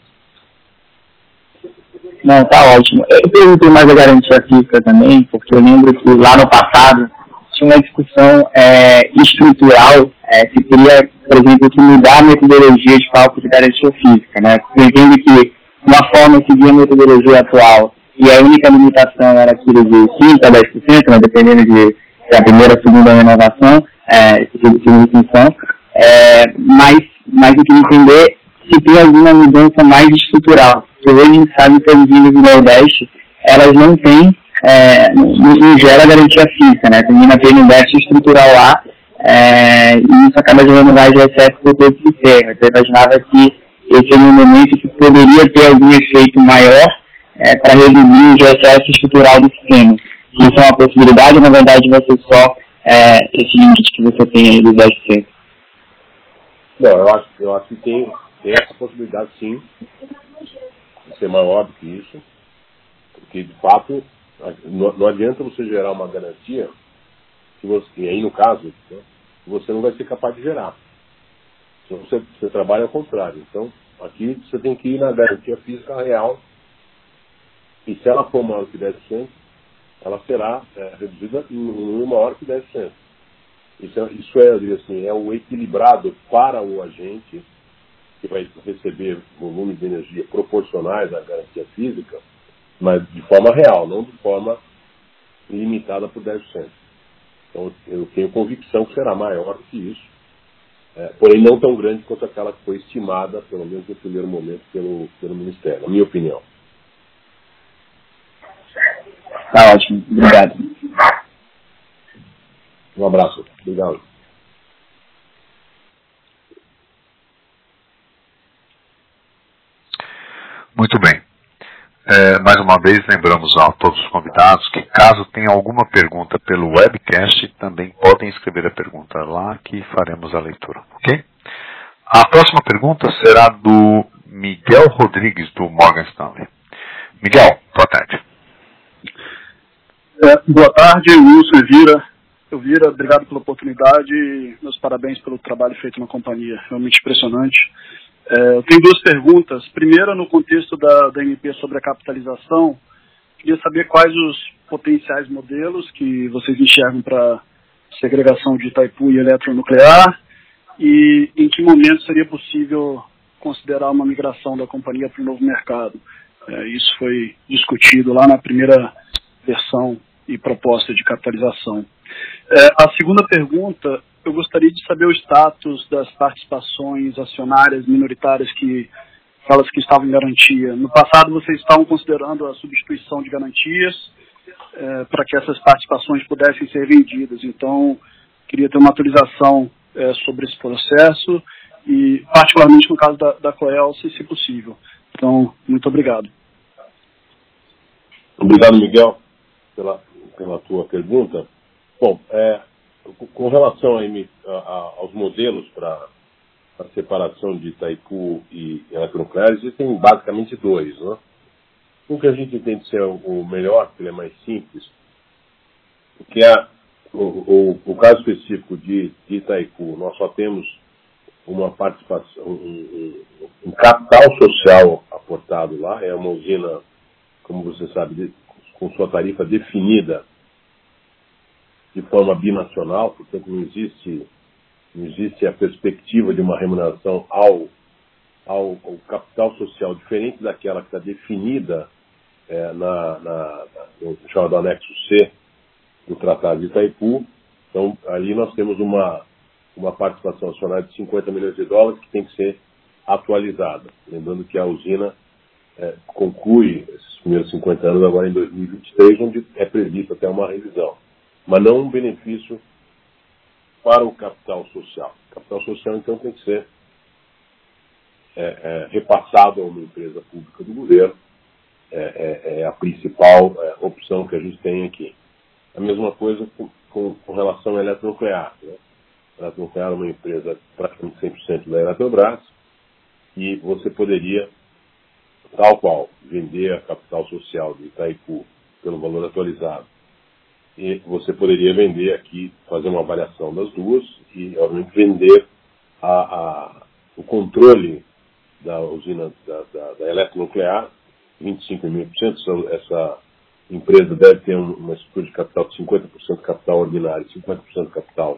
Não, tá ótimo. Eu perguntei mais a garantia física também, porque eu lembro que lá no passado tinha uma discussão é, estrutural, é, se queria, por exemplo, que mudar a metodologia de cálculo de garantia física, né? Eu entendo que uma forma seguir a metodologia atual e a única limitação era aquilo de cinco a dez por cento, né, dependendo de, de a primeira ou segunda renovação, é, segunda extinção, é, mas, mas eu queria entender se tem alguma mudança mais estrutural. Porque hoje a gente sabe que as usinas do Nordeste, elas não têm É, não gera garantia física, né? Termina tendo um déficit estrutural lá é, e isso acaba gerando mais de excesso por todo o sistema. Então, eu imaginava que esse é um momento que poderia ter algum efeito maior é, para reduzir o excesso estrutural do sistema. Isso é uma possibilidade, ou na verdade vai ser só é, esse limite que você tem aí dos dez por cento? Não, eu acho, eu acho que tem, tem essa possibilidade sim. ser maior do que isso, porque, de fato, não, não adianta você gerar uma garantia, que você, e aí, no caso, né, você não vai ser capaz de gerar. Então, você, você trabalha ao contrário. Então, aqui você tem que ir na garantia física real, e se ela for maior que dez por cento, ela será é, reduzida em um número maior que dez por cento. Isso é, isso é, assim, é o equilibrado para o agente, que vai receber volumes de energia proporcionais à garantia física, mas de forma real, não de forma limitada por dez por cento. Então, eu tenho convicção que será maior que isso, é, porém não tão grande quanto aquela que foi estimada, pelo menos no primeiro momento, pelo, pelo Ministério, na minha opinião. Tá ótimo, obrigado. Um abraço. Obrigado. Muito bem. É, mais uma vez, lembramos a todos os convidados que, caso tenham alguma pergunta pelo webcast, também podem escrever a pergunta lá que faremos a leitura. Ok? A próxima pergunta será do Miguel Rodrigues, do Morgan Stanley. Miguel, boa tarde. É, boa tarde, Wilson Elvira. Elvira, obrigado pela oportunidade e meus parabéns pelo trabalho feito na companhia, realmente impressionante. É, eu tenho duas perguntas. Primeira, no contexto da, da M P sobre a capitalização, queria saber quais os potenciais modelos que vocês enxergam para segregação de Itaipu e eletronuclear e em que momento seria possível considerar uma migração da companhia para o novo mercado. É, isso foi discutido lá na primeira versão e proposta de capitalização. É, a segunda pergunta, eu gostaria de saber o status das participações acionárias minoritárias, que aquelas que estavam em garantia. No passado, vocês estavam considerando a substituição de garantias é, para que essas participações pudessem ser vendidas. Então, queria ter uma atualização é, sobre esse processo e, particularmente no caso da, da Coel, se, se possível. Então, muito obrigado. Obrigado, Miguel, pela, pela tua pergunta. Bom, é, com relação a, a, aos modelos para a separação de Itaipu e eletronucleares, existem basicamente dois. Né? Um que a gente entende ser o melhor, que ele é mais simples, que é o, o, o caso específico de, de Itaipu. Nós só temos uma participação, um, um, um capital social aportado lá, é uma usina, como você sabe, de, com sua tarifa definida de forma binacional, portanto não existe, não existe a perspectiva de uma remuneração ao, ao, ao capital social diferente daquela que está definida é, na, na, no chamado anexo C do Tratado de Itaipu. Então, ali nós temos uma, uma participação acionária de cinquenta milhões de dólares que tem que ser atualizada. Lembrando que a usina é, conclui esses primeiros cinquenta anos agora em dois mil e vinte e três, onde é previsto até uma revisão. Mas não um benefício para o capital social. O capital social, então, tem que ser é, é, repassado a uma empresa pública do governo. É, é, é a principal é, opção que a gente tem aqui. A mesma coisa com, com, com relação à eletronuclear. Né? A eletronuclear é uma empresa praticamente cem por cento da Eletrobras e você poderia, tal qual, vender a capital social de Itaipu pelo valor atualizado. E você poderia vender aqui, fazer uma avaliação das duas e, obviamente, vender a, a, o controle da usina da, da, da eletronuclear, vinte e cinco mil por cento. Essa empresa deve ter uma estrutura de capital de cinquenta por cento capital ordinário e cinquenta por cento capital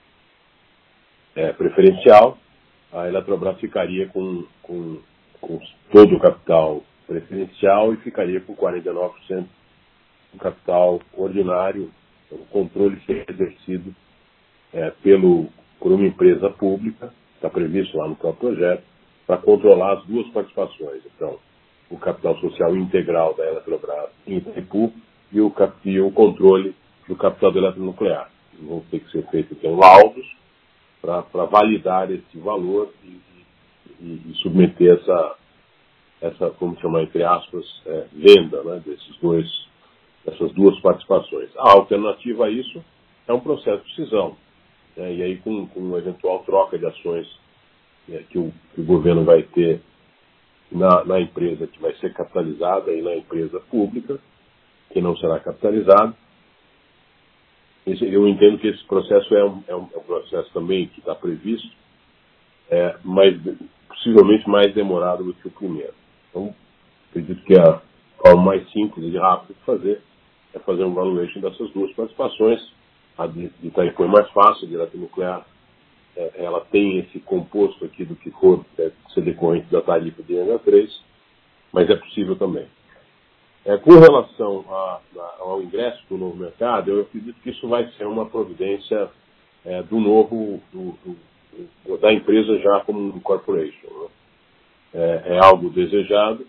é, preferencial. A Eletrobras ficaria com, com, com todo o capital preferencial e ficaria com quarenta e nove por cento do capital ordinário. O controle ser exercido é, pelo, por uma empresa pública, está previsto lá no próprio projeto, para controlar as duas participações. Então, o capital social integral da Eletrobras em Itaipu e o, e o controle do capital da eletronuclear. Vão ter que ser feitos então, laudos para validar esse valor e, e, e submeter essa, essa, como chamar, entre aspas, é, venda, né, desses dois, dessas duas participações. A alternativa a isso é um processo de cisão. Né, e aí, com, com uma eventual troca de ações é, que, o, que o governo vai ter na, na empresa que vai ser capitalizada e na empresa pública, que não será capitalizada. Esse, eu entendo que esse processo é um, é um, é um processo também que está previsto, é, mas possivelmente mais demorado do que o primeiro. Então, acredito que a forma mais simples e rápida de fazer é fazer um valuation dessas duas participações. A de, de Itaipu é mais fácil, a de Eletronuclear, é, ela tem esse composto aqui do que for é, ser decorrente da tarifa de Angra três, mas é possível também. É, com relação a, a, ao ingresso do novo mercado, eu acredito que isso vai ser uma providência é, do novo, do, do, do, da empresa já como um corporation. Né? É, é algo desejado.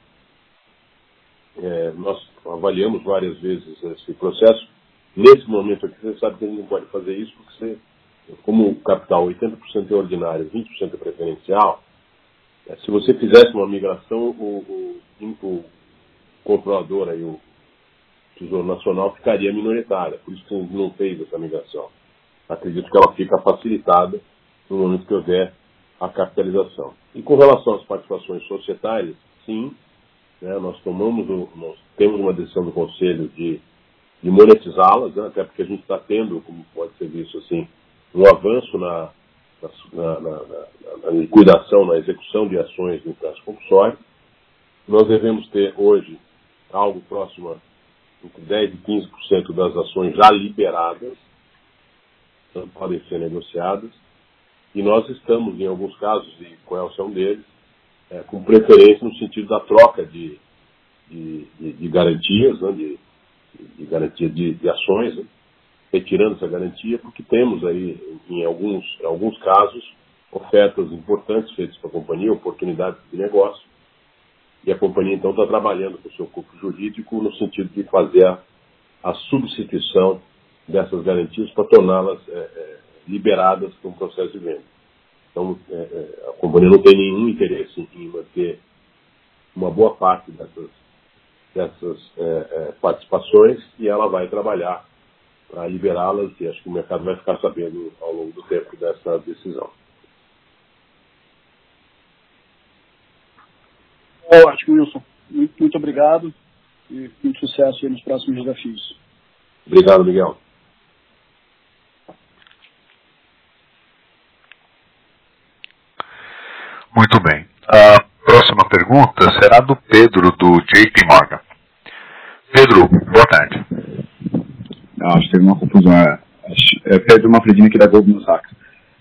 É, nós avaliamos várias vezes esse processo. Nesse momento aqui, você sabe que a gente não pode fazer isso, porque você, como o capital oitenta por cento é ordinário, vinte por cento é preferencial, é, se você fizesse uma migração, o, o, o controlador, aí, o Tesouro Nacional, ficaria minoritária. Por isso que a gente não fez essa migração. Acredito que ela fica facilitada no momento que houver a capitalização. E com relação às participações societárias, sim, né, nós tomamos, nós temos uma decisão do Conselho de, de monetizá-las, né, até porque a gente está tendo, como pode ser visto assim, um avanço na, na, na, na, na liquidação, na execução de ações do empréstimo compulsório. Nós devemos ter hoje algo próximo a entre dez por cento e quinze por cento das ações já liberadas, então podem ser negociadas, e nós estamos, em alguns casos, e Coelce é um deles, é, com preferência no sentido da troca de, de, de, de garantias, né, de, de garantia de, de ações, né, retirando essa garantia, porque temos aí, em alguns, em alguns casos, ofertas importantes feitas para a companhia, oportunidades de negócio, e a companhia, então, está trabalhando com o seu corpo jurídico no sentido de fazer a, a substituição dessas garantias para torná-las é, é, liberadas para um processo de venda. Então, é, é, a companhia não tem nenhum interesse em manter uma boa parte dessas, dessas é, é, participações e ela vai trabalhar para liberá-las e acho que o mercado vai ficar sabendo ao longo do tempo dessa decisão. Ótimo, Wilson. Muito, muito obrigado e muito sucesso aí nos próximos desafios. Obrigado, Miguel. Muito bem. A próxima pergunta será do Pedro, do J P Morgan. Pedro, boa tarde. Não, acho que teve uma confusão. É, é Pedro Manfredini aqui da Goldman Sachs.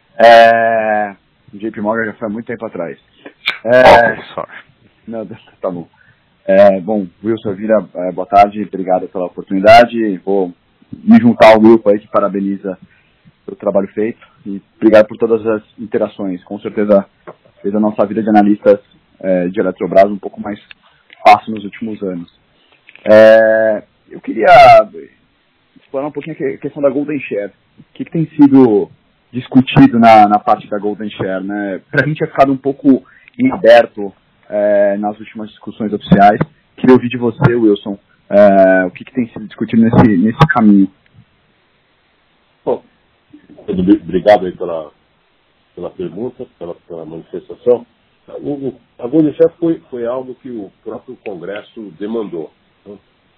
É, o J P Morgan já foi há muito tempo atrás. É, ok, sorry. Não, tá bom. É, bom, Wilson Vira, é, boa tarde, obrigado pela oportunidade. Vou me juntar ao grupo aí que parabeniza pelo trabalho feito e obrigado por todas as interações. Com certeza fez a nossa vida de analistas é, de Eletrobras um pouco mais fácil nos últimos anos. É, eu queria explorar um pouquinho a questão da Golden Share. O que, que tem sido discutido na, na parte da Golden Share, né? Para a gente é ficado um pouco em aberto É, nas últimas discussões oficiais. Queria ouvir de você, Wilson, é, o que, que tem sido discutido nesse, nesse caminho. Bom, obrigado aí pela, pela pergunta, pela, pela manifestação. O, a Golden Share foi, foi algo que o próprio Congresso demandou. Né?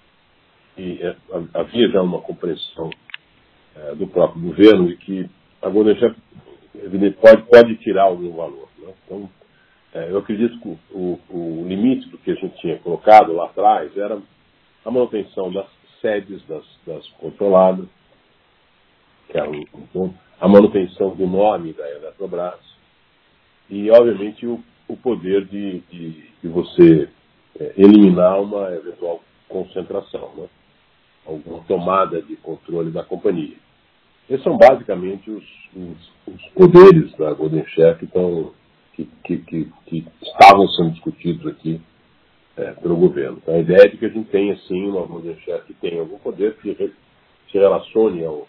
E é, havia já uma compreensão é, do próprio governo de que a Golden Share pode, pode tirar algum valor. Né? Então, eu acredito que o, o limite do que a gente tinha colocado lá atrás era a manutenção das sedes das, das controladas, que era um, um, a manutenção do nome da Eletrobras e, obviamente, o, o poder de, de, de você é, eliminar uma eventual concentração, né? Alguma tomada de controle da companhia. Esses são basicamente os, os, os poderes da Golden Share que estão Que, que, que, que estavam sendo discutidos aqui é, pelo governo. Então, a ideia é de que a gente tenha, sim, uma Golden Share que tenha algum poder que se relacione ao,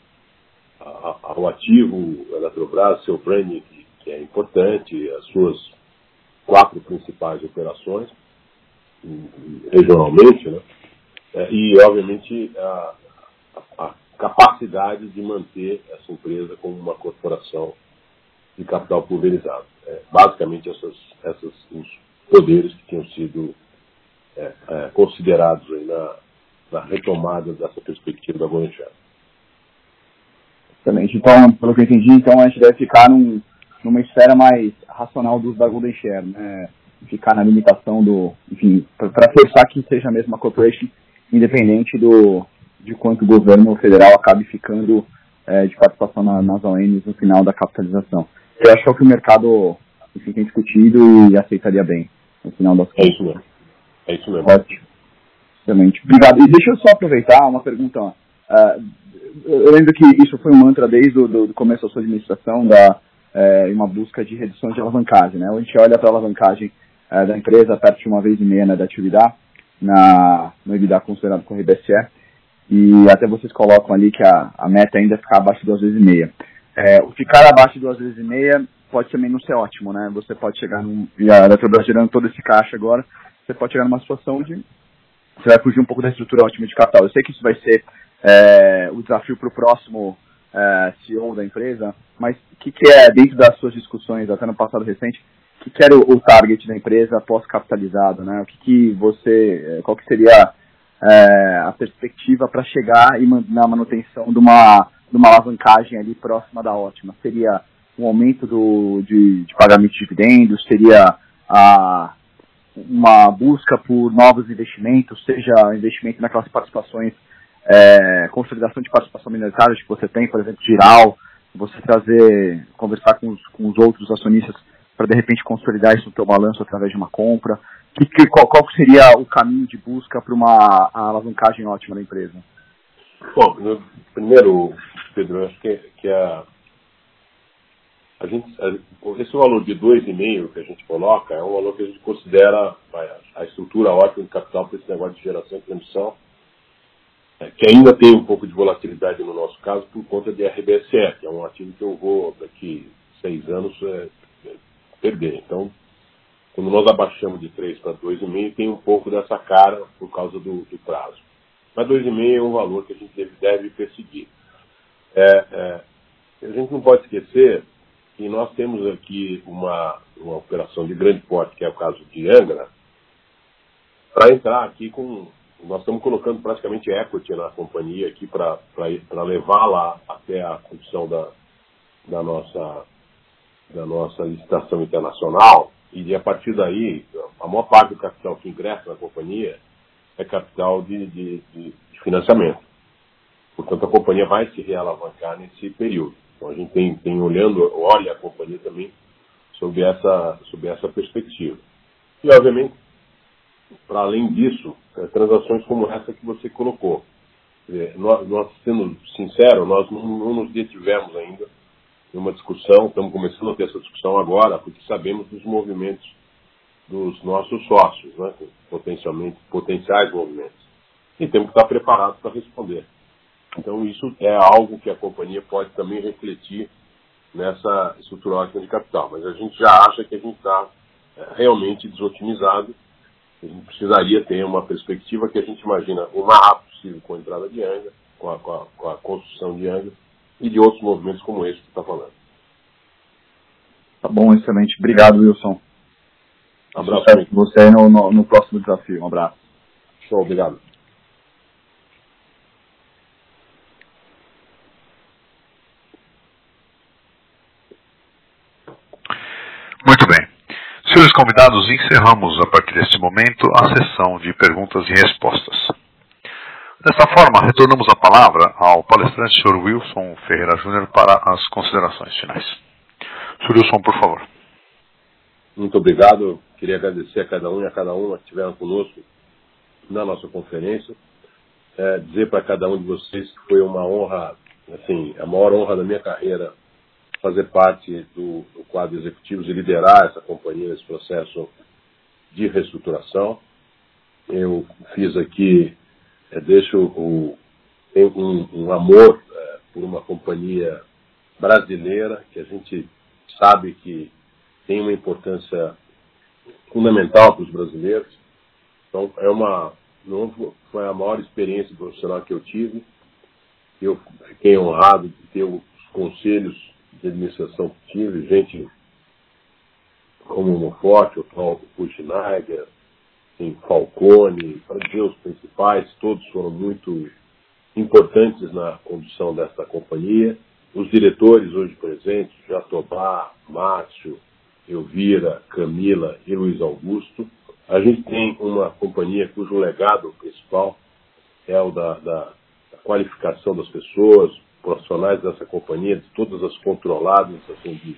ao ativo Eletrobras, seu branding, que, que é importante, as suas quatro principais operações, regionalmente, né? É, e, obviamente, a, a capacidade de manter essa empresa como uma corporação de capital pulverizado. É, basicamente, essas, essas, os poderes que tinham sido é, é, considerados aí na, na retomada dessa perspectiva da Golden Share. Excelente. Então, pelo que eu entendi, então a gente deve ficar num, numa esfera mais racional do uso da Golden Share, né? Ficar na limitação do, enfim, para forçar que seja a mesma corporation, independente do, de quanto o governo federal acabe ficando é, de participação na, nas O Ns no final da capitalização. Eu acho que é o que o mercado, enfim, tem discutido e aceitaria bem, no final das contas. É isso mesmo. É isso mesmo. Ótimo. Excelente. Obrigado. E deixa eu só aproveitar uma pergunta. Uh, eu lembro que isso foi um mantra desde o do, do começo da sua administração, da, é, uma busca de redução de alavancagem. Né? A gente olha para a alavancagem é, da empresa perto de uma vez e meia, né, da atividade, na, no EBITDA considerado com o R B S E, e até vocês colocam ali que a, a meta ainda é ficar abaixo de duas vezes e meia. É, o ficar abaixo de duas vezes e meia pode também não ser ótimo, né? Você pode chegar num, e a Eletrobras gerando todo esse caixa agora, você pode chegar numa situação de você vai fugir um pouco da estrutura ótima de capital. Eu sei que isso vai ser é, o desafio para o próximo é, C E O da empresa, mas o que, que é, dentro das suas discussões, até no passado recente, o que, que era o, o target da empresa pós-capitalizado, né? O que, que você, qual que seria é, a perspectiva para chegar e man, na manutenção de uma, de uma alavancagem ali próxima da ótima? Seria um aumento do, de, de pagamento de dividendos? Seria a uma busca por novos investimentos, seja investimento naquelas participações, é, consolidação de participação minoritária que você tem, por exemplo, Giral, você trazer, conversar com os, com os outros acionistas para de repente consolidar isso no teu balanço através de uma compra. Que, que, qual, qual seria o caminho de busca para uma alavancagem ótima da empresa? Bom, no, primeiro, Pedro, eu acho que, que a A gente, esse valor de dois vírgula cinco que a gente coloca é um valor que a gente considera a estrutura ótima de capital para esse negócio de geração e transmissão, que ainda tem um pouco de volatilidade no nosso caso por conta de R B S E, que é um ativo que eu vou daqui seis anos é, é, perder. Então, quando nós abaixamos de três para dois vírgula cinco, tem um pouco dessa cara por causa do, do prazo. Mas dois vírgula cinco é um valor que a gente deve, deve perseguir. É, é, a gente não pode esquecer e nós temos aqui uma, uma operação de grande porte, que é o caso de Angra, para entrar aqui com... Nós estamos colocando praticamente equity na companhia aqui para levar lá até a condição da, da, nossa, da nossa licitação internacional e a partir daí, a maior parte do capital que ingressa na companhia é capital de, de, de, de financiamento. Portanto, a companhia vai se realavancar nesse período. Então, a gente tem, tem olhando, olha a companhia também sob essa, sob essa perspectiva. E, obviamente, para além disso, é, transações como essa que você colocou. É, nós, nós, sendo sincero, nós não, não nos detivemos ainda em uma discussão, estamos começando a ter essa discussão agora, porque sabemos dos movimentos dos nossos sócios, né, potencialmente, potenciais movimentos. E temos que estar preparados para responder. Então, isso é algo que a companhia pode também refletir nessa estrutura ótima de capital. Mas a gente já acha que a gente está é, realmente desotimizado. A gente precisaria ter uma perspectiva que a gente imagina o mais rápido possível com a entrada de Angra, com a, com a, com a construção de Angra e de outros movimentos como esse que você está falando. Tá bom, excelente. Obrigado, Wilson. Um abraço para você no, no, no próximo desafio. Um abraço. Show, obrigado. Muito bem. Senhores convidados, encerramos a partir deste momento a sessão de perguntas e respostas. Desta forma, retornamos a palavra ao palestrante senhor Wilson Ferreira Júnior para as considerações finais. senhor Wilson, por favor. Muito obrigado. Eu queria agradecer a cada um e a cada uma que estiveram conosco na nossa conferência. É, dizer para cada um de vocês que foi uma honra, assim, a maior honra da minha carreira fazer parte do, do quadro executivo e liderar essa companhia nesse processo de reestruturação. Eu fiz aqui, é, deixo o, um, um amor é, por uma companhia brasileira que a gente sabe que tem uma importância fundamental para os brasileiros. Então, é uma, não foi a maior experiência profissional que eu tive. Eu fiquei honrado de ter os conselhos de administração que tive, gente como o Monforte, o Schneider, em Falcone, para dizer os principais, todos foram muito importantes na condução desta companhia. Os diretores hoje presentes, Jatobá, Márcio, Elvira, Camila e Luiz Augusto. A gente tem uma companhia cujo legado principal é o da, da, da qualificação das pessoas, profissionais dessa companhia, de todas as controladas, assim, de,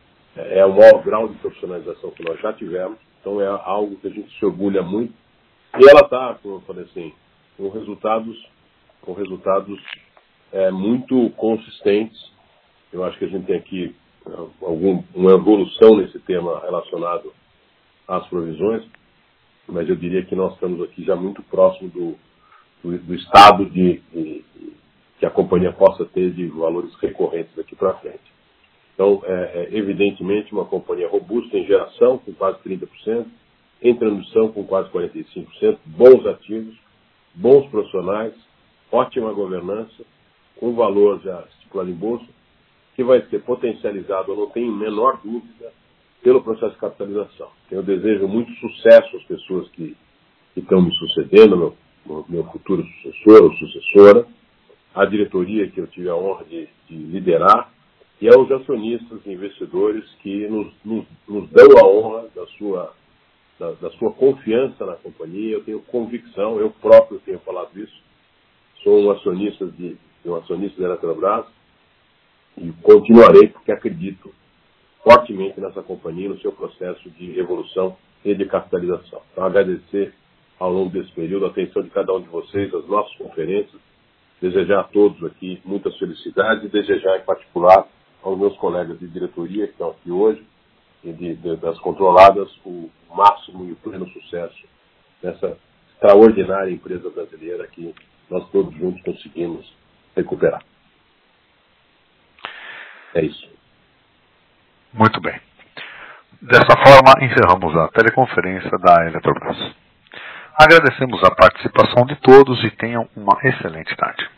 é o maior grau de profissionalização que nós já tivemos. Então é algo que a gente se orgulha muito. E ela está, como eu falei assim, com resultados, com resultados é, muito consistentes. Eu acho que a gente tem aqui algum, uma evolução nesse tema relacionado às provisões, mas eu diria que nós estamos aqui já muito próximo do, do, do estado de, de, de que a companhia possa ter de valores recorrentes daqui para frente. Então, é, é evidentemente uma companhia robusta em geração, com quase trinta por cento, em transmissão, com quase quarenta e cinco por cento, bons ativos, bons profissionais, ótima governança, com valor já estipulado em bolsa, que vai ser potencializado, eu não tenho a menor dúvida, pelo processo de capitalização. Eu desejo muito sucesso às pessoas que, que estão me sucedendo, meu, meu futuro sucessor ou sucessora, à diretoria que eu tive a honra de, de liderar, e aos acionistas e investidores que nos, nos, nos dão a honra da sua, da, da sua confiança na companhia. Eu tenho convicção, eu próprio tenho falado isso, sou um acionista de, um acionista da Eletrobras e continuarei porque acredito fortemente nessa companhia, no seu processo de evolução e de capitalização. Então, agradecer ao longo desse período a atenção de cada um de vocês, as nossas conferências, desejar a todos aqui muitas felicidades e desejar em particular aos meus colegas de diretoria que estão aqui hoje e de, de, das controladas o máximo e o pleno sucesso nessa extraordinária empresa brasileira que nós todos juntos conseguimos recuperar. É isso. Muito bem. Dessa forma, encerramos a teleconferência da Eletrobras. Agradecemos a participação de todos e tenham uma excelente tarde.